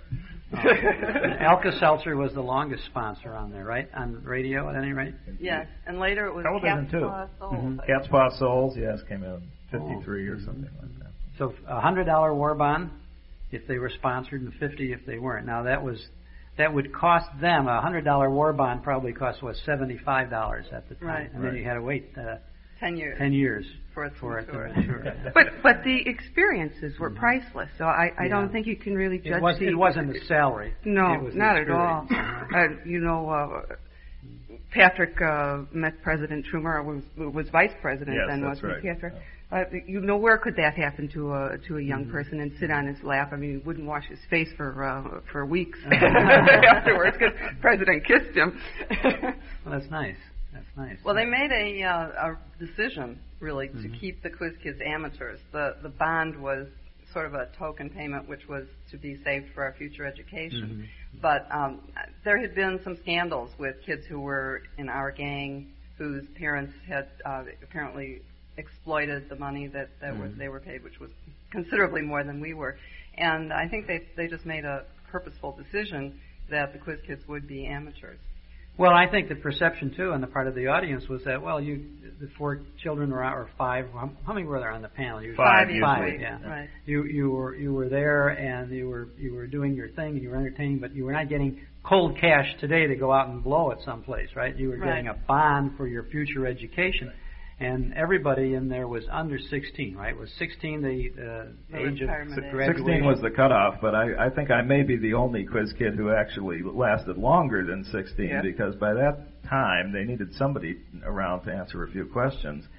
Oh. Alka-Seltzer was the longest sponsor on there, right? On radio, at any rate? Yes, and later it was Television, Cat's too. Paw Souls. Mm-hmm. Cat's Paw Souls, yes, came out in fifty-three Oh. or something like that. So a hundred dollar war bond if they were sponsored, and fifty if they weren't. Now that was that would cost them a hundred dollar war bond probably cost what seventy five dollars at the time, Right. and Right. then you had to wait uh, Ten years. ten years For it to for it to mature. mature. But but the experiences were priceless, so I, I Yeah. don't think you can really judge It, was, the... it wasn't the salary. No, it was the not at all. experience. Uh, you know, uh, Patrick uh, met President Truman, or was, was vice president Yes, then, that's wasn't he, right. Patrick? Uh, you know, where could that happen to a to a young Mm-hmm. person and sit on his lap? I mean, he wouldn't wash his face for uh, for weeks afterwards because President kissed him. Well, that's nice. That's nice. Well, they made a, uh, a decision, really, to Mm-hmm. keep the Quiz Kids amateurs. The the bond was sort of a token payment, which was to be saved for our future education. Mm-hmm. But um, there had been some scandals with kids who were in our gang whose parents had uh, apparently exploited the money that, that Mm-hmm. was, they were paid, which was considerably more than we were. And I think they they just made a purposeful decision that the Quiz Kids would be amateurs. Well, I think the perception too, on the part of the audience, was that well, you the four children were out, or five. How, how many were there on the panel? Usually? Five, Five, usually. yeah. Right. You you were you were there, and you were you were doing your thing, and you were entertaining, but you were not getting cold cash today to go out and blow it someplace, right? You were Right. getting a bond for your future education. Right. And everybody in there was under sixteen, right? Was sixteen the uh, The age of retirement age. graduation? sixteen was the cutoff, but I, I think I may be the only quiz kid who actually lasted longer than sixteen Yeah. because by that time they needed somebody around to answer a few questions.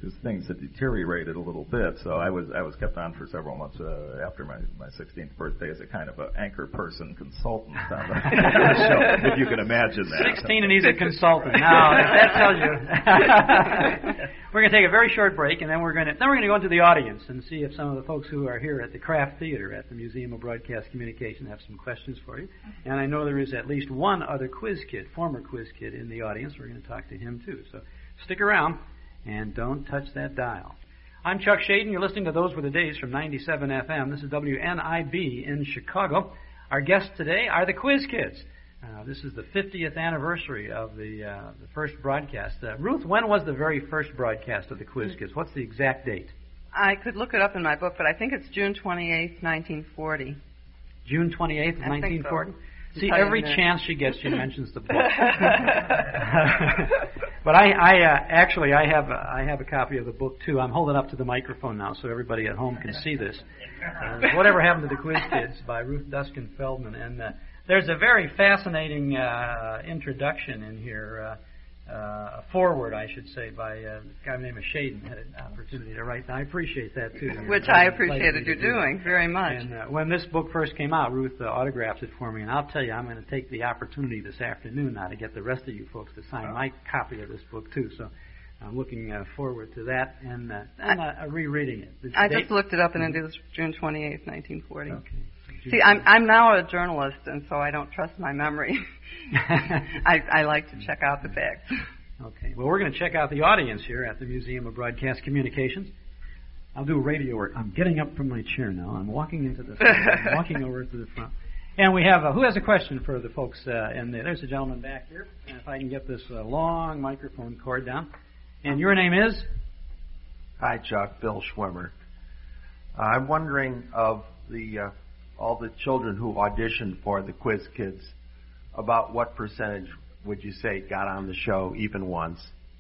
just things had deteriorated a little bit. So I was I was kept on for several months uh, after my my sixteenth birthday as a kind of an anchor person consultant on the show, if you can imagine that. Sixteen and he's a consultant. Now that tells you. We're going to take a very short break, and then we're going to then we're going to go into the audience and see if some of the folks who are here at the Kraft Theater at the Museum of Broadcast Communication have some questions for you. And I know there is at least one other quiz kid, former quiz kid, in the audience. We're going to talk to him too. So stick around. And don't touch that dial. I'm Chuck Shaden. You're listening to Those Were the Days from ninety-seven F M. This is W N I B in Chicago. Our guests today are the Quiz Kids. Uh, this is the fiftieth anniversary of the, uh, the first broadcast. Uh, Ruth, when was the very first broadcast of the Quiz Kids? What's the exact date? I could look it up in my book, but I think it's June twenty-eighth, nineteen forty. June twenty-eighth, I nineteen forty? So. See, every chance she gets, she mentions the book. But I, I uh, actually, I have, a, I have a copy of the book too. I'm holding up to the microphone now, so everybody at home can see this. Uh, Whatever Happened to the Quiz Kids by Ruth Duskin Feldman, and uh, there's a very fascinating uh, introduction in here. Uh, Uh, a forward, I should say, by uh, a guy named Shaden. Had an opportunity to write. And I appreciate that too. Which I appreciated you doing very much. And uh, when this book first came out, Ruth uh, autographed it for me, and I'll tell you, I'm going to take the opportunity this afternoon now to get the rest of you folks to sign my copy of this book too. So I'm looking uh, forward to that and, uh, and uh, rereading it. The I date? just looked it up, and it is June twenty-eighth, nineteen forty. Okay. See, I'm I'm now a journalist, and so I don't trust my memory. I, I like to check out the facts. Okay. Well, we're going to check out the audience here at the Museum of Broadcast Communications. I'll do radio work. I'm getting up from my chair now. I'm walking into the I'm walking over to the front. And we have, uh, who has a question for the folks uh, in there? There's a gentleman back here. And if I can get this uh, long microphone cord down. And your name is? Hi, Chuck. Bill Schwimmer. Uh, I'm wondering of the uh, all the children who auditioned for the Quiz Kids, about what percentage would you say got on the show even once?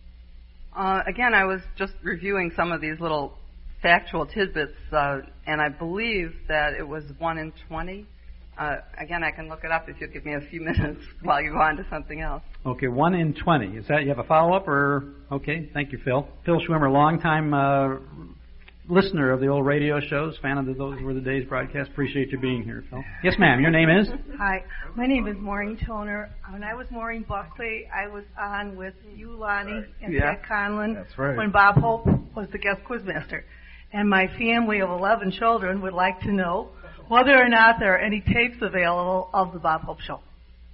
Uh, again, I was just reviewing some of these little factual tidbits, uh, and I believe that it was one in twenty. Uh, again, I can look it up if you'll give me a few minutes while you go on to something else. Okay, one in twenty. Is that, you have a follow-up or, okay, thank you, Phil. Phil Schwimmer, longtime uh, listener of the old radio shows, fan of the Those Were the Days broadcast. Appreciate you being here, Phil. Yes, ma'am. Your name is? Hi. My name is Maureen Toner. When I was Maureen Buckley, I was on with you, Lonnie, and Yeah. Pat Conlon That's right. when Bob Hope was the guest quizmaster. And my family of eleven children would like to know whether or not there are any tapes available of the Bob Hope show.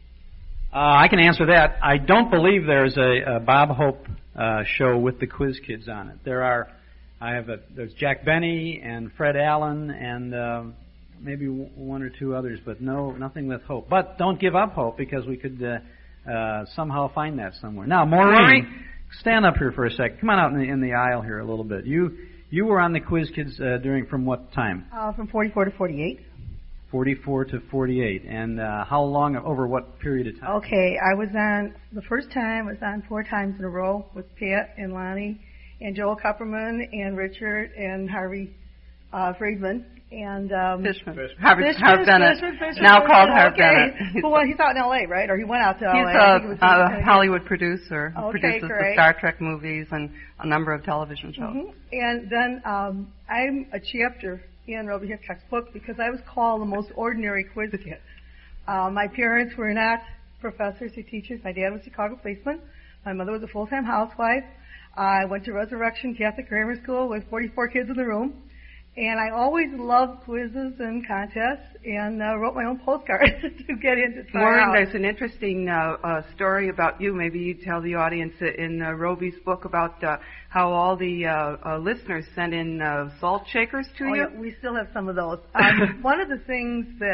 Uh, I can answer that. I don't believe there's a, a Bob Hope uh, show with the Quiz Kids on it. There are, I have a, there's Jack Benny and Fred Allen and uh, maybe w- one or two others, but no, nothing with Hope. But don't give up hope, because we could uh, uh, somehow find that somewhere. Now, Maureen, Maureen. stand up here for a second. Come on out in the, in the aisle here a little bit. You you were on the Quiz Kids uh, during from what time? Uh, from forty-four to forty-eight. forty-four to forty-eight. And uh, how long, over what period of time? Okay, I was on, the first time, I was on four times in a row with Pat and Lonnie and Joel Kupperman and Richard and Harvey uh, Friedman. And um, Fishman. Harvey, Fishman, Harv Bennett. Fishman, Fishman, now Fishman, called Harv okay. Bennett. Well, he's out in L A, right? Or he went out to L A. He's I think it was a, a he's Hollywood producer who Okay, produces great. the Star Trek movies and a number of television shows. Mhm. And then um, I'm a chapter in Roby Hickok's book because I was called the most ordinary quiz kid. Uh, my parents were not professors or teachers. My dad was a Chicago policeman. My mother was a full-time housewife. I went to Resurrection Catholic Grammar School with forty-four kids in the room. And I always loved quizzes and contests, and uh, wrote my own postcards to get into try Maureen, out. there's an interesting uh, uh, story about you. Maybe you tell the audience in uh, Roby's book about uh, how all the uh, uh, listeners sent in uh, salt shakers to Oh, you. yeah, we still have some of those. Um, one of the things that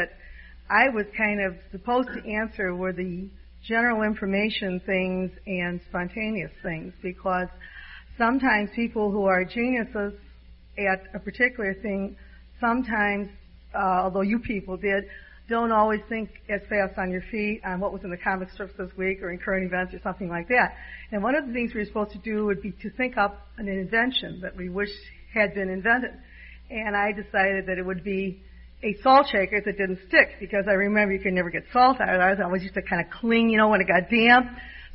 I was kind of supposed to answer were the general information things and spontaneous things, because sometimes people who are geniuses at a particular thing, sometimes, uh, although you people did, don't always think as fast on your feet on what was in the comic strips this week or in current events or something like that. And one of the things we were supposed to do would be to think up an invention that we wish had been invented. And I decided that it would be a salt shaker that didn't stick, because I remember you could never get salt out of it. I always used to kind of cling, you know, when it got damp.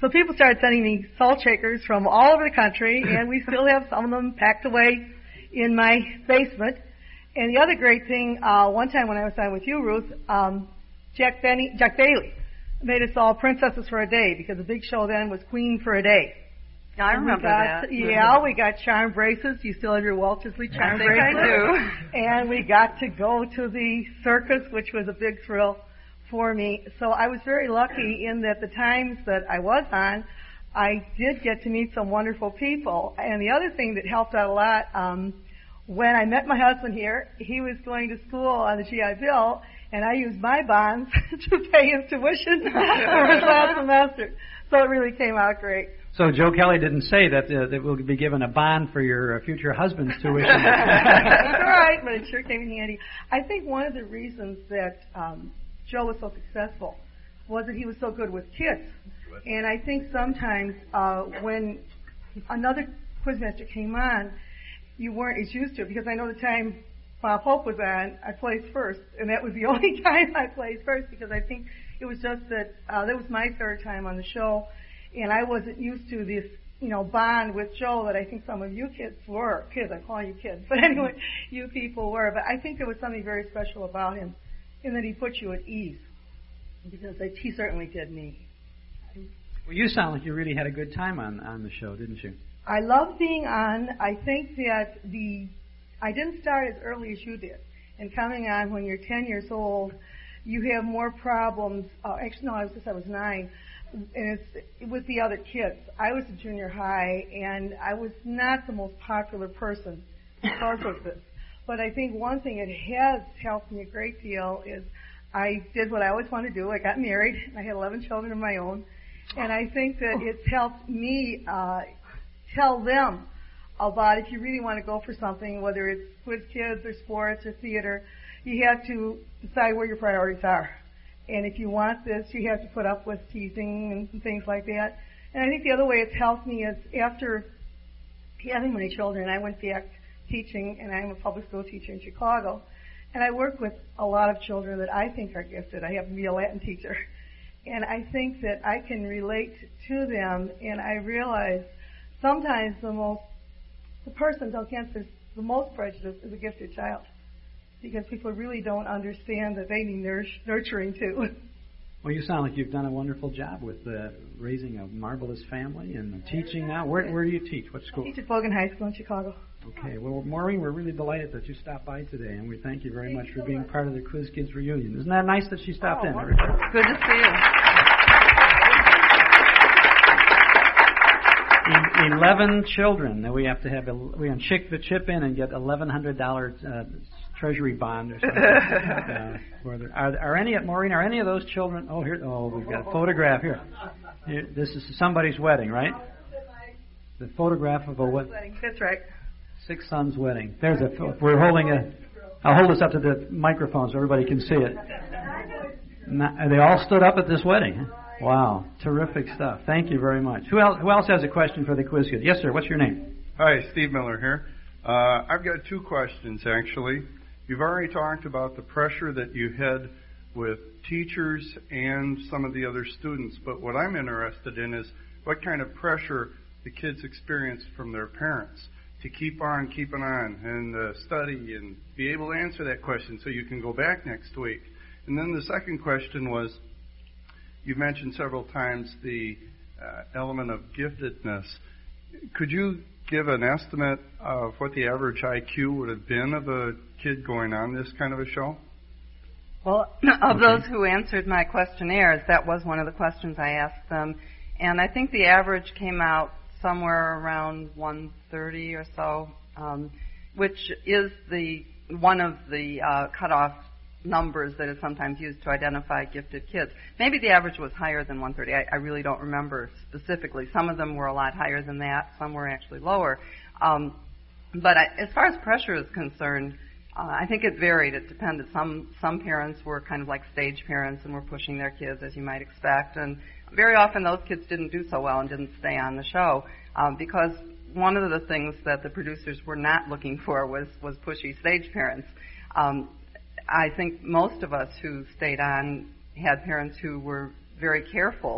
So people started sending me salt shakers from all over the country, and we still have some of them packed away in my basement. And the other great thing, uh, one time when I was on with you, Ruth, um, Jack Benny, Jack Bailey made us all princesses for a day, because the big show then was Queen for a day. I remember got, that. Yeah, we got charm bracelets. You still have your Walt Disney charm I think bracelets. I do. And we got to go to the circus, which was a big thrill for me. So I was very lucky in that the times that I was on, I did get to meet some wonderful people. And the other thing that helped out a lot, um, when I met my husband here, he was going to school on the G I Bill, and I used my bonds to pay his tuition for his last semester. So it really came out great. So Joe Kelly didn't say that uh, that we'll be given a bond for your uh, future husband's tuition. That's all right, but it sure came in handy. I think one of the reasons that um, Joe was so successful was that he was so good with kids. And I think sometimes uh, when another quizmaster came on, you weren't as used to it, because I know the time Bob Hope was on, I placed first, and that was the only time I placed first, because I think it was just that uh, that was my third time on the show, and I wasn't used to this, you know, bond with Joe that I think some of you kids were. Kids, I'm calling you kids. But anyway, you people were. But I think there was something very special about him in that he put you at ease, because he certainly did me. Well, you sound like you really had a good time on, on the show, didn't you? I love being on. I think that the I didn't start as early as you did. And coming on when you're ten years old, you have more problems. Uh, actually, no, I was just I was nine. And it's with the other kids. I was in junior high, and I was not the most popular person because of this. But I think one thing it has helped me a great deal is I did what I always wanted to do. I got married. I had eleven children of my own. And I think that it's helped me uh, tell them about if you really want to go for something, whether it's with kids or sports or theater, you have to decide where your priorities are. And if you want this, you have to put up with teasing and things like that. And I think the other way it's helped me is after having my children, I went back teaching, and I'm a public school teacher in Chicago. And I work with a lot of children that I think are gifted. I happen to be a Latin teacher. And I think that I can relate to them, and I realize sometimes the most, the person against this, the most prejudice is a gifted child, because people really don't understand that they need nour- nurturing too. Well, you sound like you've done a wonderful job with uh, raising a marvelous family and teaching now. Where, where do you teach? What school? I teach at Bogan High School in Chicago. Okay. Well, Maureen, we're really delighted that you stopped by today, and we thank you very thank much you for so being much. part of the Quiz Kids reunion. Isn't that nice that she stopped oh, in? Wonderful. Good to see you. Eleven children. Now we have to have. A, we can chip the chip in and get eleven hundred dollars uh, treasury bond or something. uh, for the, are, are any Maureen? Are any of those children? Oh, here. Oh, we've got a photograph here. Here, this is somebody's wedding, right? The photograph of a wedding. That's right. Six sons' wedding. There's a. We're holding a. I'll hold this up to the microphone so everybody can see it. Not, they all stood up at this wedding. Huh? Wow, terrific stuff. Thank you very much. Who else, who else has a question for the quiz kid? Yes, sir. What's your name? Hi, Steve Miller here. Uh, I've got two questions, actually. You've already talked about the pressure that you had with teachers and some of the other students, but what I'm interested in is what kind of pressure the kids experienced from their parents to keep on keeping on and uh, study and be able to answer that question so you can go back next week. And then the second question was, you mentioned several times the uh, element of giftedness. Could you give an estimate of what the average I Q would have been of a kid going on this kind of a show? Well, of those who answered my questionnaires, that was one of the questions I asked them. And I think the average came out somewhere around one thirty or so, um, which is the one of the uh, cutoff numbers that is sometimes used to identify gifted kids. Maybe the average was higher than one thirty. I, I really don't remember specifically. Some of them were a lot higher than that. Some were actually lower. Um, but I, as far as pressure is concerned, uh, I think it varied. It depended. Some some parents were kind of like stage parents and were pushing their kids, as you might expect. And very often those kids didn't do so well and didn't stay on the show um, because one of the things that the producers were not looking for was, was pushy stage parents. Um, I think most of us who stayed on had parents who were very careful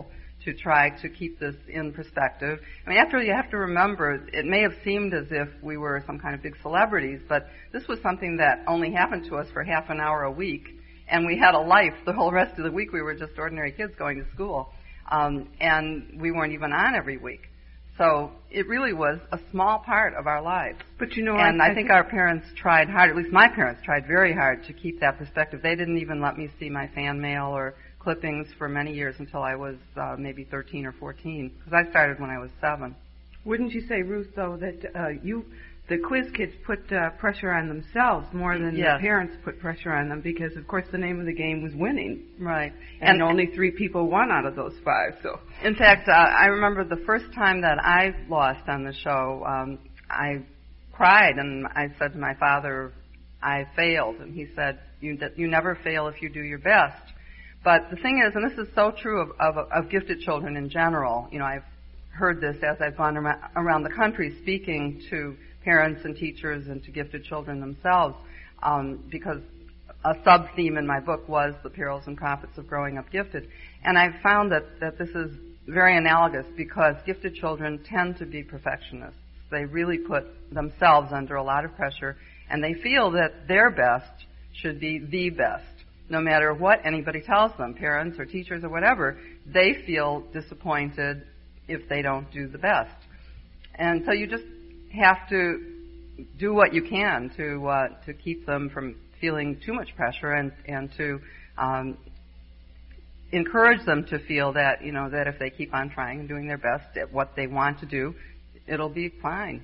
to try to keep this in perspective. I mean, after all, you have to remember, it may have seemed as if we were some kind of big celebrities, but this was something that only happened to us for half an hour a week, and we had a life. The whole rest of the week we were just ordinary kids going to school, um, and we weren't even on every week. So it really was a small part of our lives. But you know, and I, I, I think our parents tried hard, at least my parents tried very hard to keep that perspective. They didn't even let me see my fan mail or clippings for many years until I was uh, maybe thirteen or fourteen, because I started when I was seven. Wouldn't you say, Ruth, though, that uh, you, the quiz kids put uh, pressure on themselves more than yes. the parents put pressure on them, because, of course, the name of the game was winning. Right. And, and only three people won out of those five. So, in fact, uh, I remember the first time that I lost on the show, um, I cried, and I said to my father, I failed. And he said, you, you never fail if you do your best. But the thing is, and this is so true of, of, of gifted children in general, you know, I've heard this as I've gone around the country speaking to parents and teachers and to gifted children themselves, um, because a sub-theme in my book was the perils and profits of growing up gifted. And I've found that, that this is very analogous, because gifted children tend to be perfectionists. They really put themselves under a lot of pressure, and they feel that their best should be the best. No matter what anybody tells them, parents or teachers or whatever, they feel disappointed if they don't do the best. And so you just have to do what you can to uh, to keep them from feeling too much pressure, and and to um, encourage them to feel that, you know, that if they keep on trying and doing their best at what they want to do, it'll be fine.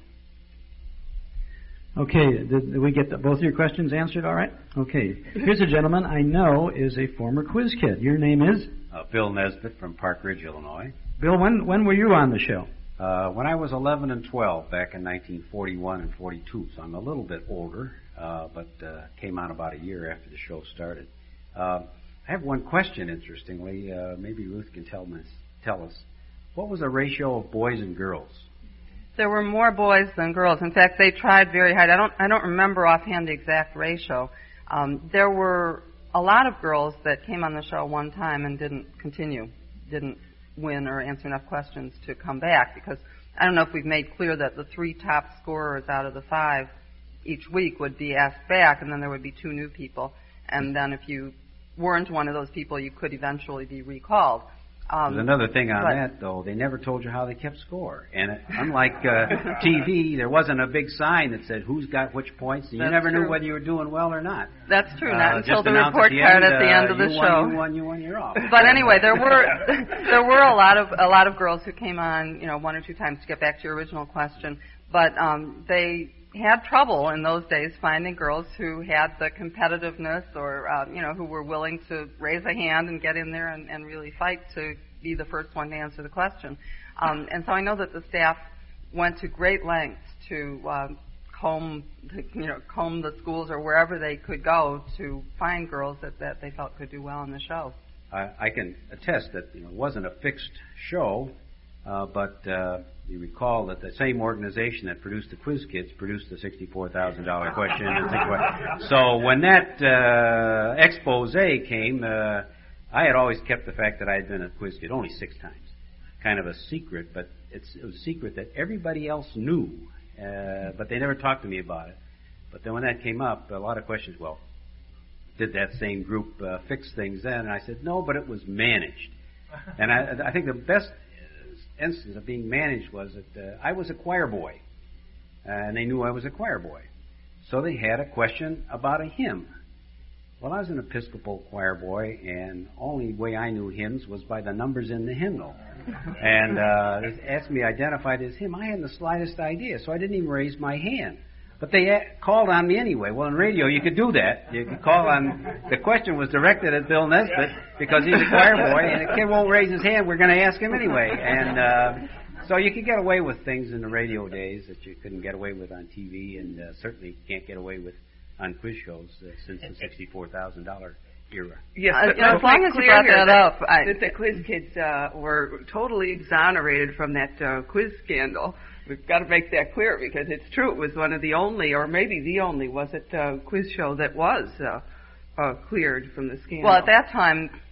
Okay, did, did we get the, both of your questions answered all right? Okay. Here's a gentleman I know is a former quiz kid. Your name is? Uh, Bill Nesbitt from Park Ridge, Illinois. Bill, when when were you on the show? Uh, when I was eleven and twelve, back in nineteen forty-one and forty-two, so I'm a little bit older, uh, but uh, came on about a year after the show started. Uh, I have one question, interestingly. Uh, maybe Ruth can tell, me, tell us. What was the ratio of boys and girls? There were more boys than girls. In fact, they tried very hard. I don't I don't remember offhand the exact ratio. Um, there were a lot of girls that came on the show one time and didn't continue, didn't win or answer enough questions to come back, because I don't know if we've made clear that the three top scorers out of the five each week would be asked back, and then there would be two new people. And then if you weren't one of those people, you could eventually be recalled. Um, There's another thing on but, that, though. They never told you how they kept score. And it, unlike uh, T V, there wasn't a big sign that said who's got which points, and you That's never true. knew whether you were doing well or not. That's true, Uh, not until just the announce report at the card end, at the uh, end of the you show. Won, you won, you won, you're off. But anyway, there were there were a lot of a lot of girls who came on, you know, one or two times to get back to your original question, but um, they had trouble in those days finding girls who had the competitiveness, or uh, you know, who were willing to raise a hand and get in there and, and really fight to be the first one to answer the question. Um, and so I know that the staff went to great lengths to um, comb, the, you know, comb the schools or wherever they could go to find girls that, that they felt could do well in the show. I, I can attest that, you know, it wasn't a fixed show, uh, but uh, you recall that the same organization that produced the Quiz Kids produced the sixty-four thousand dollars question. And so when that uh, expose came, uh, I had always kept the fact that I had been a Quiz Kid only six times. Kind of a secret, but it's, it was a secret that everybody else knew, uh, but they never talked to me about it. But then when that came up, a lot of questions, well, did that same group uh, fix things then? And I said, no, but it was managed. And I, I think the best instance of being managed was that uh, I was a choir boy, uh, and they knew I was a choir boy. So they had a question about a hymn. Well, I was an Episcopal choir boy, and only way I knew hymns was by the numbers in the hymnal. And uh, they asked me to identify this hymn. I hadn't the slightest idea, so I didn't even raise my hand. But they a- called on me anyway. Well, in radio, you could do that. You could call on... The question was directed at Bill Nesbitt, because he's a choir boy, and the kid won't raise his hand. We're going to ask him anyway. And uh, so you could get away with things in the radio days that you couldn't get away with on T V, and uh, certainly can't get away with on quiz shows uh, since the sixty-four thousand dollars era. Yes, Uh, but you know, as long as you brought that up, I- that the quiz kids uh, were totally exonerated from that uh, quiz scandal. We've got to make that clear, because it's true. It was one of the only, or maybe the only, was it, uh, quiz show that was uh, uh, cleared from the scandal. Well, at that time,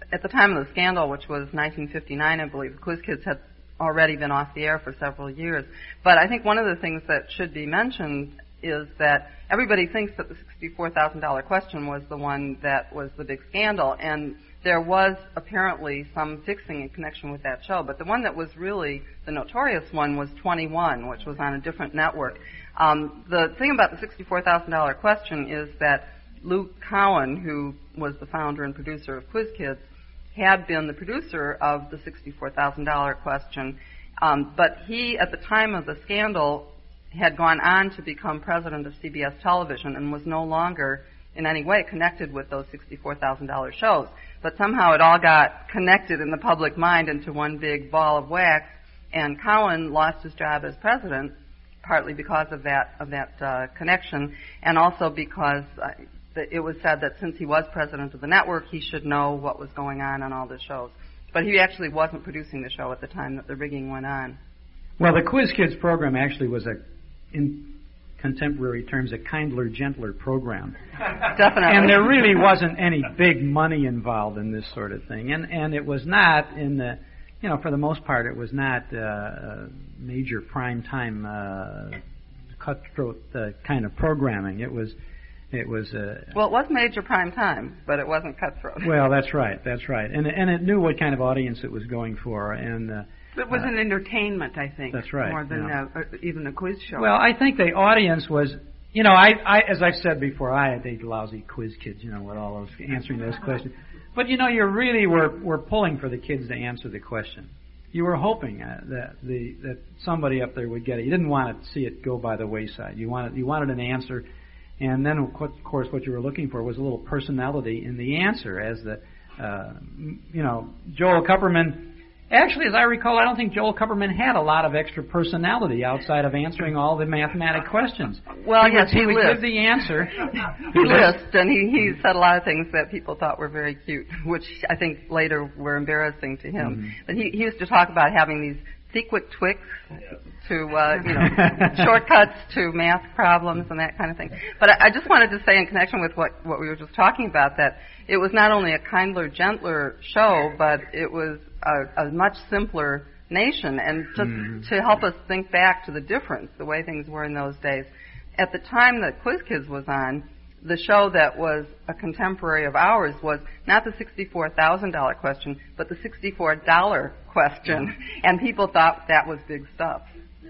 at the time of the scandal, which was nineteen fifty-nine, I believe, the Quiz Kids had already been off the air for several years. But I think one of the things that should be mentioned is that everybody thinks that the sixty-four thousand dollars question was the one that was the big scandal, and there was apparently some fixing in connection with that show. But the one that was really the notorious one was twenty-one, which was on a different network. Um, the thing about the sixty-four thousand dollars question is that Luke Cowan, who was the founder and producer of Quiz Kids, had been the producer of the sixty-four thousand dollars question. Um, but he, at the time of the scandal, had gone on to become president of C B S Television and was no longer in any way connected with those sixty-four thousand dollars shows. But somehow it all got connected in the public mind into one big ball of wax, and Cowan lost his job as president, partly because of that of that uh, connection, and also because uh, it was said that since he was president of the network, he should know what was going on on all the shows. But he actually wasn't producing the show at the time that the rigging went on. Well, the Quiz Kids program actually was a, in contemporary terms, a kindler, gentler program. Definitely. And there really wasn't any big money involved in this sort of thing. And and it was not in the, you know, for the most part, it was not uh, major prime time uh, cutthroat uh, kind of programming. It was, it was. Uh, well, it was major prime time, but it wasn't cutthroat. Well, that's right, that's right. And and it knew what kind of audience it was going for, and. Uh, It was uh, an entertainment, I think. That's right. More than yeah. a, a, even a quiz show. Well, I think the audience was, you know, I, I as I've said before, I had these lousy quiz kids, you know, with all those answering those questions. But you know, you really were were pulling for the kids to answer the question. You were hoping uh, that the that somebody up there would get it. You didn't want to see it go by the wayside. You wanted you wanted an answer, and then of course what you were looking for was a little personality in the answer. As the, uh, you know, Joel Kupperman. Actually, as I recall, I don't think Joel Kupperman had a lot of extra personality outside of answering all the mathematic questions. Well, he yes, would, he, he would lisped. give the answer. He lisped, and he, he said a lot of things that people thought were very cute, which I think later were embarrassing to him. Mm-hmm. But he, he used to talk about having these secret tricks to, uh, you know, shortcuts to math problems and that kind of thing. But I, I just wanted to say in connection with what, what we were just talking about that it was not only a kindler, gentler show, but it was a, a much simpler nation. And just mm. to help us think back to the difference, the way things were in those days. At the time that Quiz Kids was on, the show that was a contemporary of ours was not the sixty-four thousand dollars question, but the sixty-four dollars question. And people thought that was big stuff.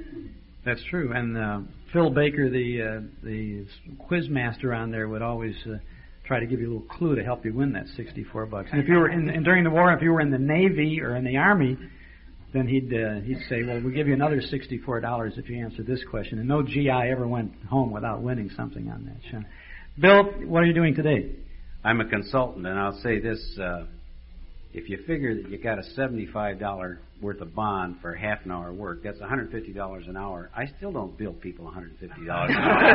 That's true. And uh, Phil Baker, the uh, the quiz master on there, would always uh, try to give you a little clue to help you win that sixty-four bucks. And if you were in, and during the war, if you were in the Navy or in the Army, then he'd uh, he'd say, well, we'll give you another sixty-four dollars if you answer this question. And no G I ever went home without winning something on that show. Bill, what are you doing today? I'm a consultant, and I'll say this. Uh, if you figure that you got a seventy-five dollars worth of bond for half an hour work, that's one hundred fifty dollars an hour. I still don't bill people one hundred fifty dollars an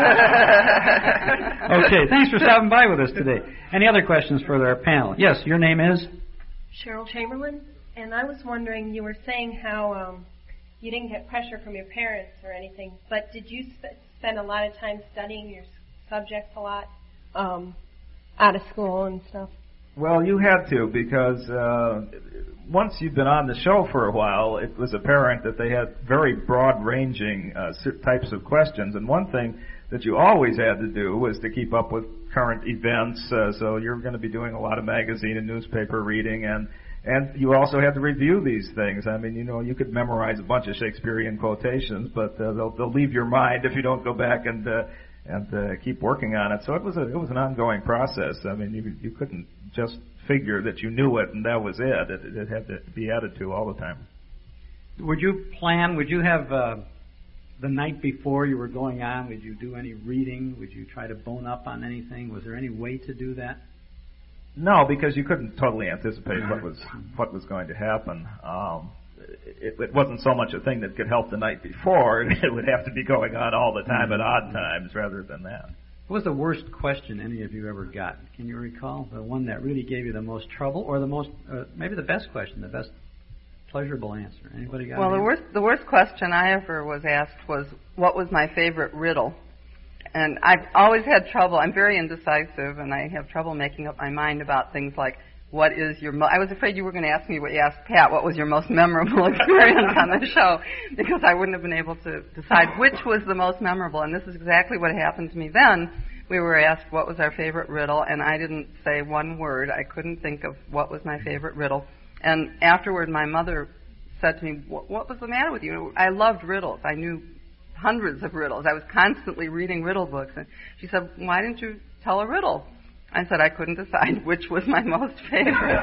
hour. Okay, thanks for stopping by with us today. Any other questions for our panel? Yes, your name is? Cheryl Chamberlain. And I was wondering, you were saying how um, you didn't get pressure from your parents or anything, but did you sp- spend a lot of time studying your subjects a lot um, out of school and stuff? Well, you had to, because uh, once you'd been on the show for a while, it was apparent that they had very broad-ranging uh, types of questions. And one thing that you always had to do was to keep up with current events. Uh, so you're going to be doing a lot of magazine and newspaper reading, and and you also had to review these things. I mean, you know, you could memorize a bunch of Shakespearean quotations, but uh, they'll they'll leave your mind if you don't go back and uh, and uh, keep working on it. So it was a it was an ongoing process. I mean, you you couldn't just figure that you knew it and that was it. It, it had to be added to all the time. Would you plan? Would you have uh, the night before you were going on? Would you do any reading? Would you try to bone up on anything? Was there any way to do that? No, because you couldn't totally anticipate what was what was going to happen. Um, it, it wasn't so much a thing that could help the night before. It would have to be going on all the time at odd times rather than that. What was the worst question any of you ever got? Can you recall the one that really gave you the most trouble, or the most, uh, maybe the best question, the best pleasurable answer? Anybody got? Well, any? the worst the worst question I ever was asked was, what was my favorite riddle? And I've always had trouble. I'm very indecisive, and I have trouble making up my mind about things like, what is your, mo- I was afraid you were going to ask me what you asked Pat, what was your most memorable experience on the show, because I wouldn't have been able to decide which was the most memorable, and this is exactly what happened to me then. We were asked what was our favorite riddle, and I didn't say one word. I couldn't think of what was my favorite riddle. And afterward, my mother said to me, what, what was the matter with you? I loved riddles. I knew hundreds of riddles. I was constantly reading riddle books. And she said, why didn't you tell a riddle? I said I couldn't decide which was my most favorite.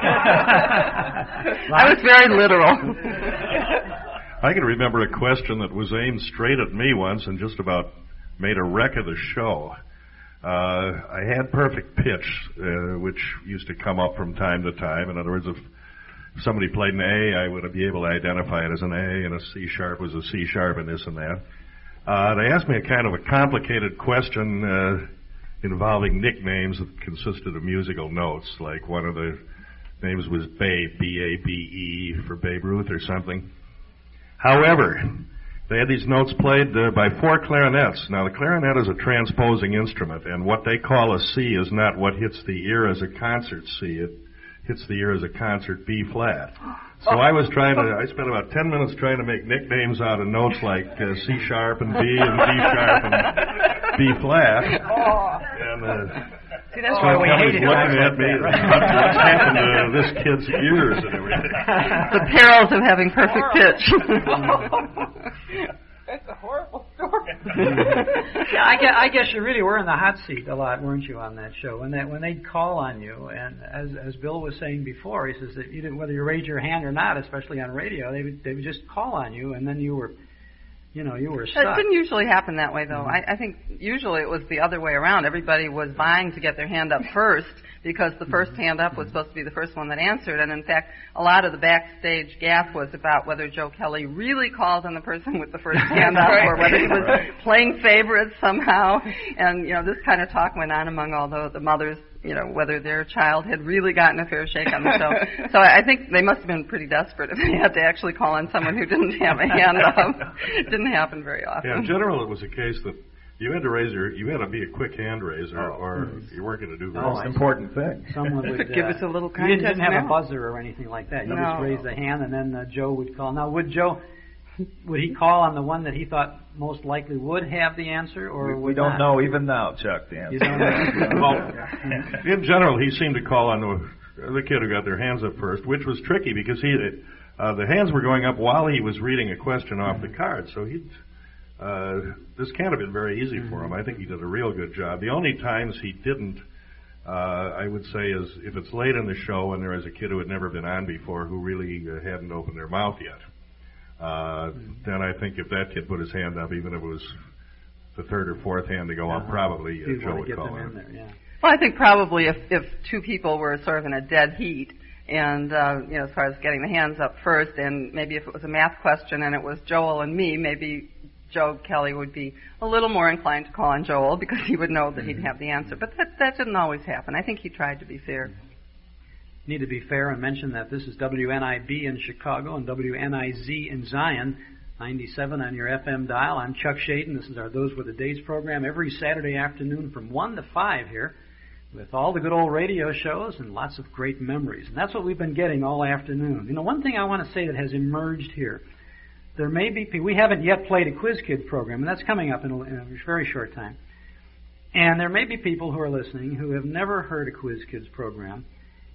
I was very literal. I can remember a question that was aimed straight at me once and just about made a wreck of the show. Uh, I had perfect pitch, uh, which used to come up from time to time. In other words, if somebody played an A, I would be able to identify it as an A, and a C sharp was a C sharp, and this and that. Uh, they asked me a kind of a complicated question uh, involving nicknames that consisted of musical notes, like one of the names was Babe, B A B E, for Babe Ruth or something. However, they had these notes played uh, by four clarinets. Now, the clarinet is a transposing instrument, and what they call a C is not what hits the ear as a concert C. It hits the ear as a concert B flat. So I was trying to, I spent about ten minutes trying to make nicknames out of notes like uh, C sharp and B and D sharp and B flat. And uh, See, that's so why we hate it. looking at me, what's happened to this kid's ears and everything. The perils of having perfect pitch. That's a horrible story. Yeah, I guess, I guess you really were in the hot seat a lot, weren't you, on that show? When that when they'd call on you, and as as Bill was saying before, he says that you didn't, whether you raised your hand or not, especially on radio, they would they would just call on you, and then you were, you know, you were stuck. It didn't usually happen that way, though. Mm-hmm. I, I think usually it was the other way around. Everybody was vying to get their hand up first because the first hand up was supposed to be the first one that answered. And in fact, a lot of the backstage gaff was about whether Joe Kelly really called on the person with the first hand up or whether he was right. playing favorites somehow. And, you know, this kind of talk went on among all the, the mothers, you know, whether their child had really gotten a fair shake on the show. So I think they must have been pretty desperate if they had to actually call on someone who didn't have a hand up. It didn't happen very often. Yeah, in general, it was a case that you had to raise your, you had to be a quick hand raiser, oh, or mm-hmm. you weren't going to do very well. Most important thing. Someone would give uh, us a little contest. You didn't, didn't have now. a buzzer or anything like that. You no. just raised the hand, and then uh, Joe would call. Now, would Joe, would he call on the one that he thought most likely would have the answer, or we, would we don't not? know even now, Chuck, the answer. You don't know. Well, in general, he seemed to call on the, the kid who got their hands up first, which was tricky because he, uh, the hands were going up while he was reading a question off the card, so he'd. Uh, this can't have been very easy for him. I think he did a real good job. The only times he didn't, uh, I would say, is if it's late in the show and there is a kid who had never been on before who really uh, hadn't opened their mouth yet. Uh, then I think if that kid put his hand up, even if it was the third or fourth hand to go up, uh-huh. probably uh, Joe would call him. There, yeah. Well, I think probably if, if two people were sort of in a dead heat, and, uh, you know, as far as getting the hands up first, and maybe if it was a math question and it was Joel and me, maybe Joe Kelly would be a little more inclined to call on Joel because he would know that he'd have the answer. But that, that didn't always happen. I think he tried to be fair. Need to be fair and mention that this is W N I B in Chicago and W N I Z in Zion, ninety-seven on your F M dial. I'm Chuck Shaden. This is our Those Were the Days program every Saturday afternoon from one to five here with all the good old radio shows and lots of great memories. And that's what we've been getting all afternoon. You know, one thing I want to say that has emerged here, there may be people, we haven't yet played a Quiz Kids program, and that's coming up in a, in a very short time. And there may be people who are listening who have never heard a Quiz Kids program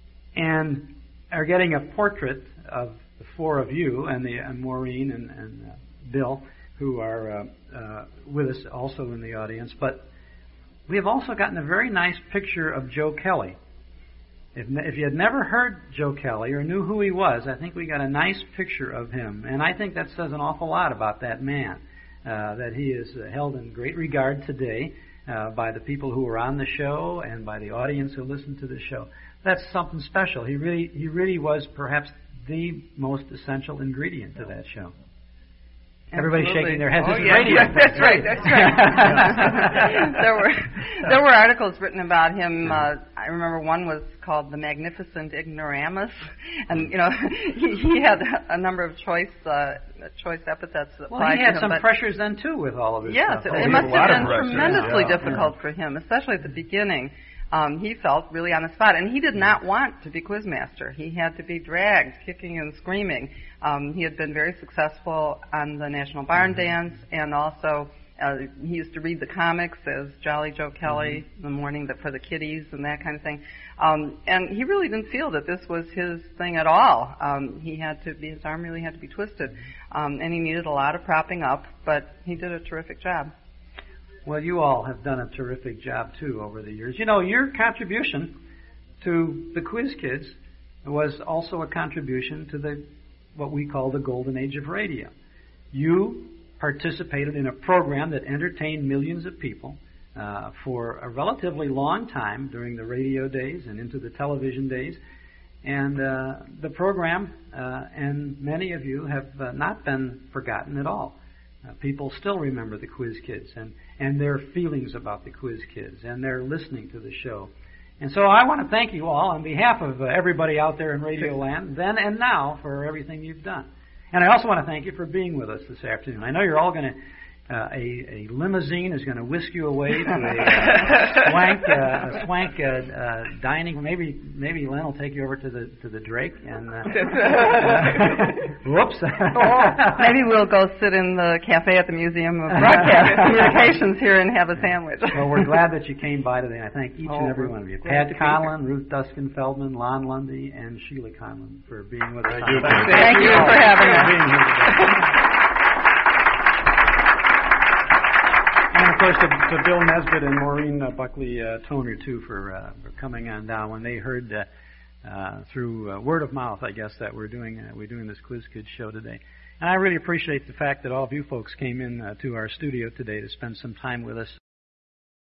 and are getting a portrait of the four of you and, the, and Maureen and, and uh, Bill, who are uh, uh, with us also in the audience. But we have also gotten a very nice picture of Joe Kelly. If, if you had never heard Joe Kelly or knew who he was, I think we got a nice picture of him. And I think that says an awful lot about that man, uh, that he is uh, held in great regard today uh, by the people who are on the show and by the audience who listen to the show. That's something special. He really, he really was perhaps the most essential ingredient to that show. Everybody's Absolutely. shaking their heads. Oh, this yeah. is radio. That's right. That's right. there were there were articles written about him. Uh, I remember one was called "The Magnificent Ignoramus," and you know he, he had a number of choice uh, choice epithets that well, applied he had to him. some but pressures then too with all of his yes, stuff. it, Oh, it must have been pressure, tremendously yeah. difficult yeah. for him, especially at the beginning. um, he felt really on the spot. And he did not want to be quizmaster. He had to be dragged, kicking and screaming. Um, he had been very successful on the National Barn Dance, and also uh, he used to read the comics as Jolly Joe Kelly in the morning that, for the kiddies and that kind of thing. Um, and he really didn't feel that this was his thing at all. Um, he had to be, his arm really had to be twisted, um, and he needed a lot of propping up, but he did a terrific job. Well, you all have done a terrific job, too, over the years. You know, your contribution to the Quiz Kids was also a contribution to the what we call the golden age of radio. You participated in a program that entertained millions of people uh, for a relatively long time during the radio days and into the television days. And uh, the program, uh, and many of you, have uh, not been forgotten at all. Uh, people still remember the Quiz Kids and, and their feelings about the Quiz Kids, and they're listening to the show. And so I want to thank you all on behalf of uh, everybody out there in Radio Land, then and now, for everything you've done. And I also want to thank you for being with us this afternoon. I know you're all going to, uh, a, a limousine is going to whisk you away to a uh, swank, uh, a swank uh, uh, dining. Maybe maybe Len will take you over to the to the Drake and. Uh, uh, whoops. Oh, maybe we'll go sit in the cafe at the Museum of Broadcast Communications here and have a sandwich. Well, we're glad that you came by today. I thank each oh, and every one of you. Pat Conlon, Ruth Duskin Feldman, Lon Lundy, and Sheila Conlon for being with us. Thank you, thank, thank you for having us. Being here today. And of course, to, to Bill Nesbitt and Maureen uh, Buckley uh, Toner too for uh, for coming on down when they heard uh, uh, through uh, word of mouth, I guess, that we're doing uh, we're doing this Quiz Kids show today. And I really appreciate the fact that all of you folks came in uh, to our studio today to spend some time with us.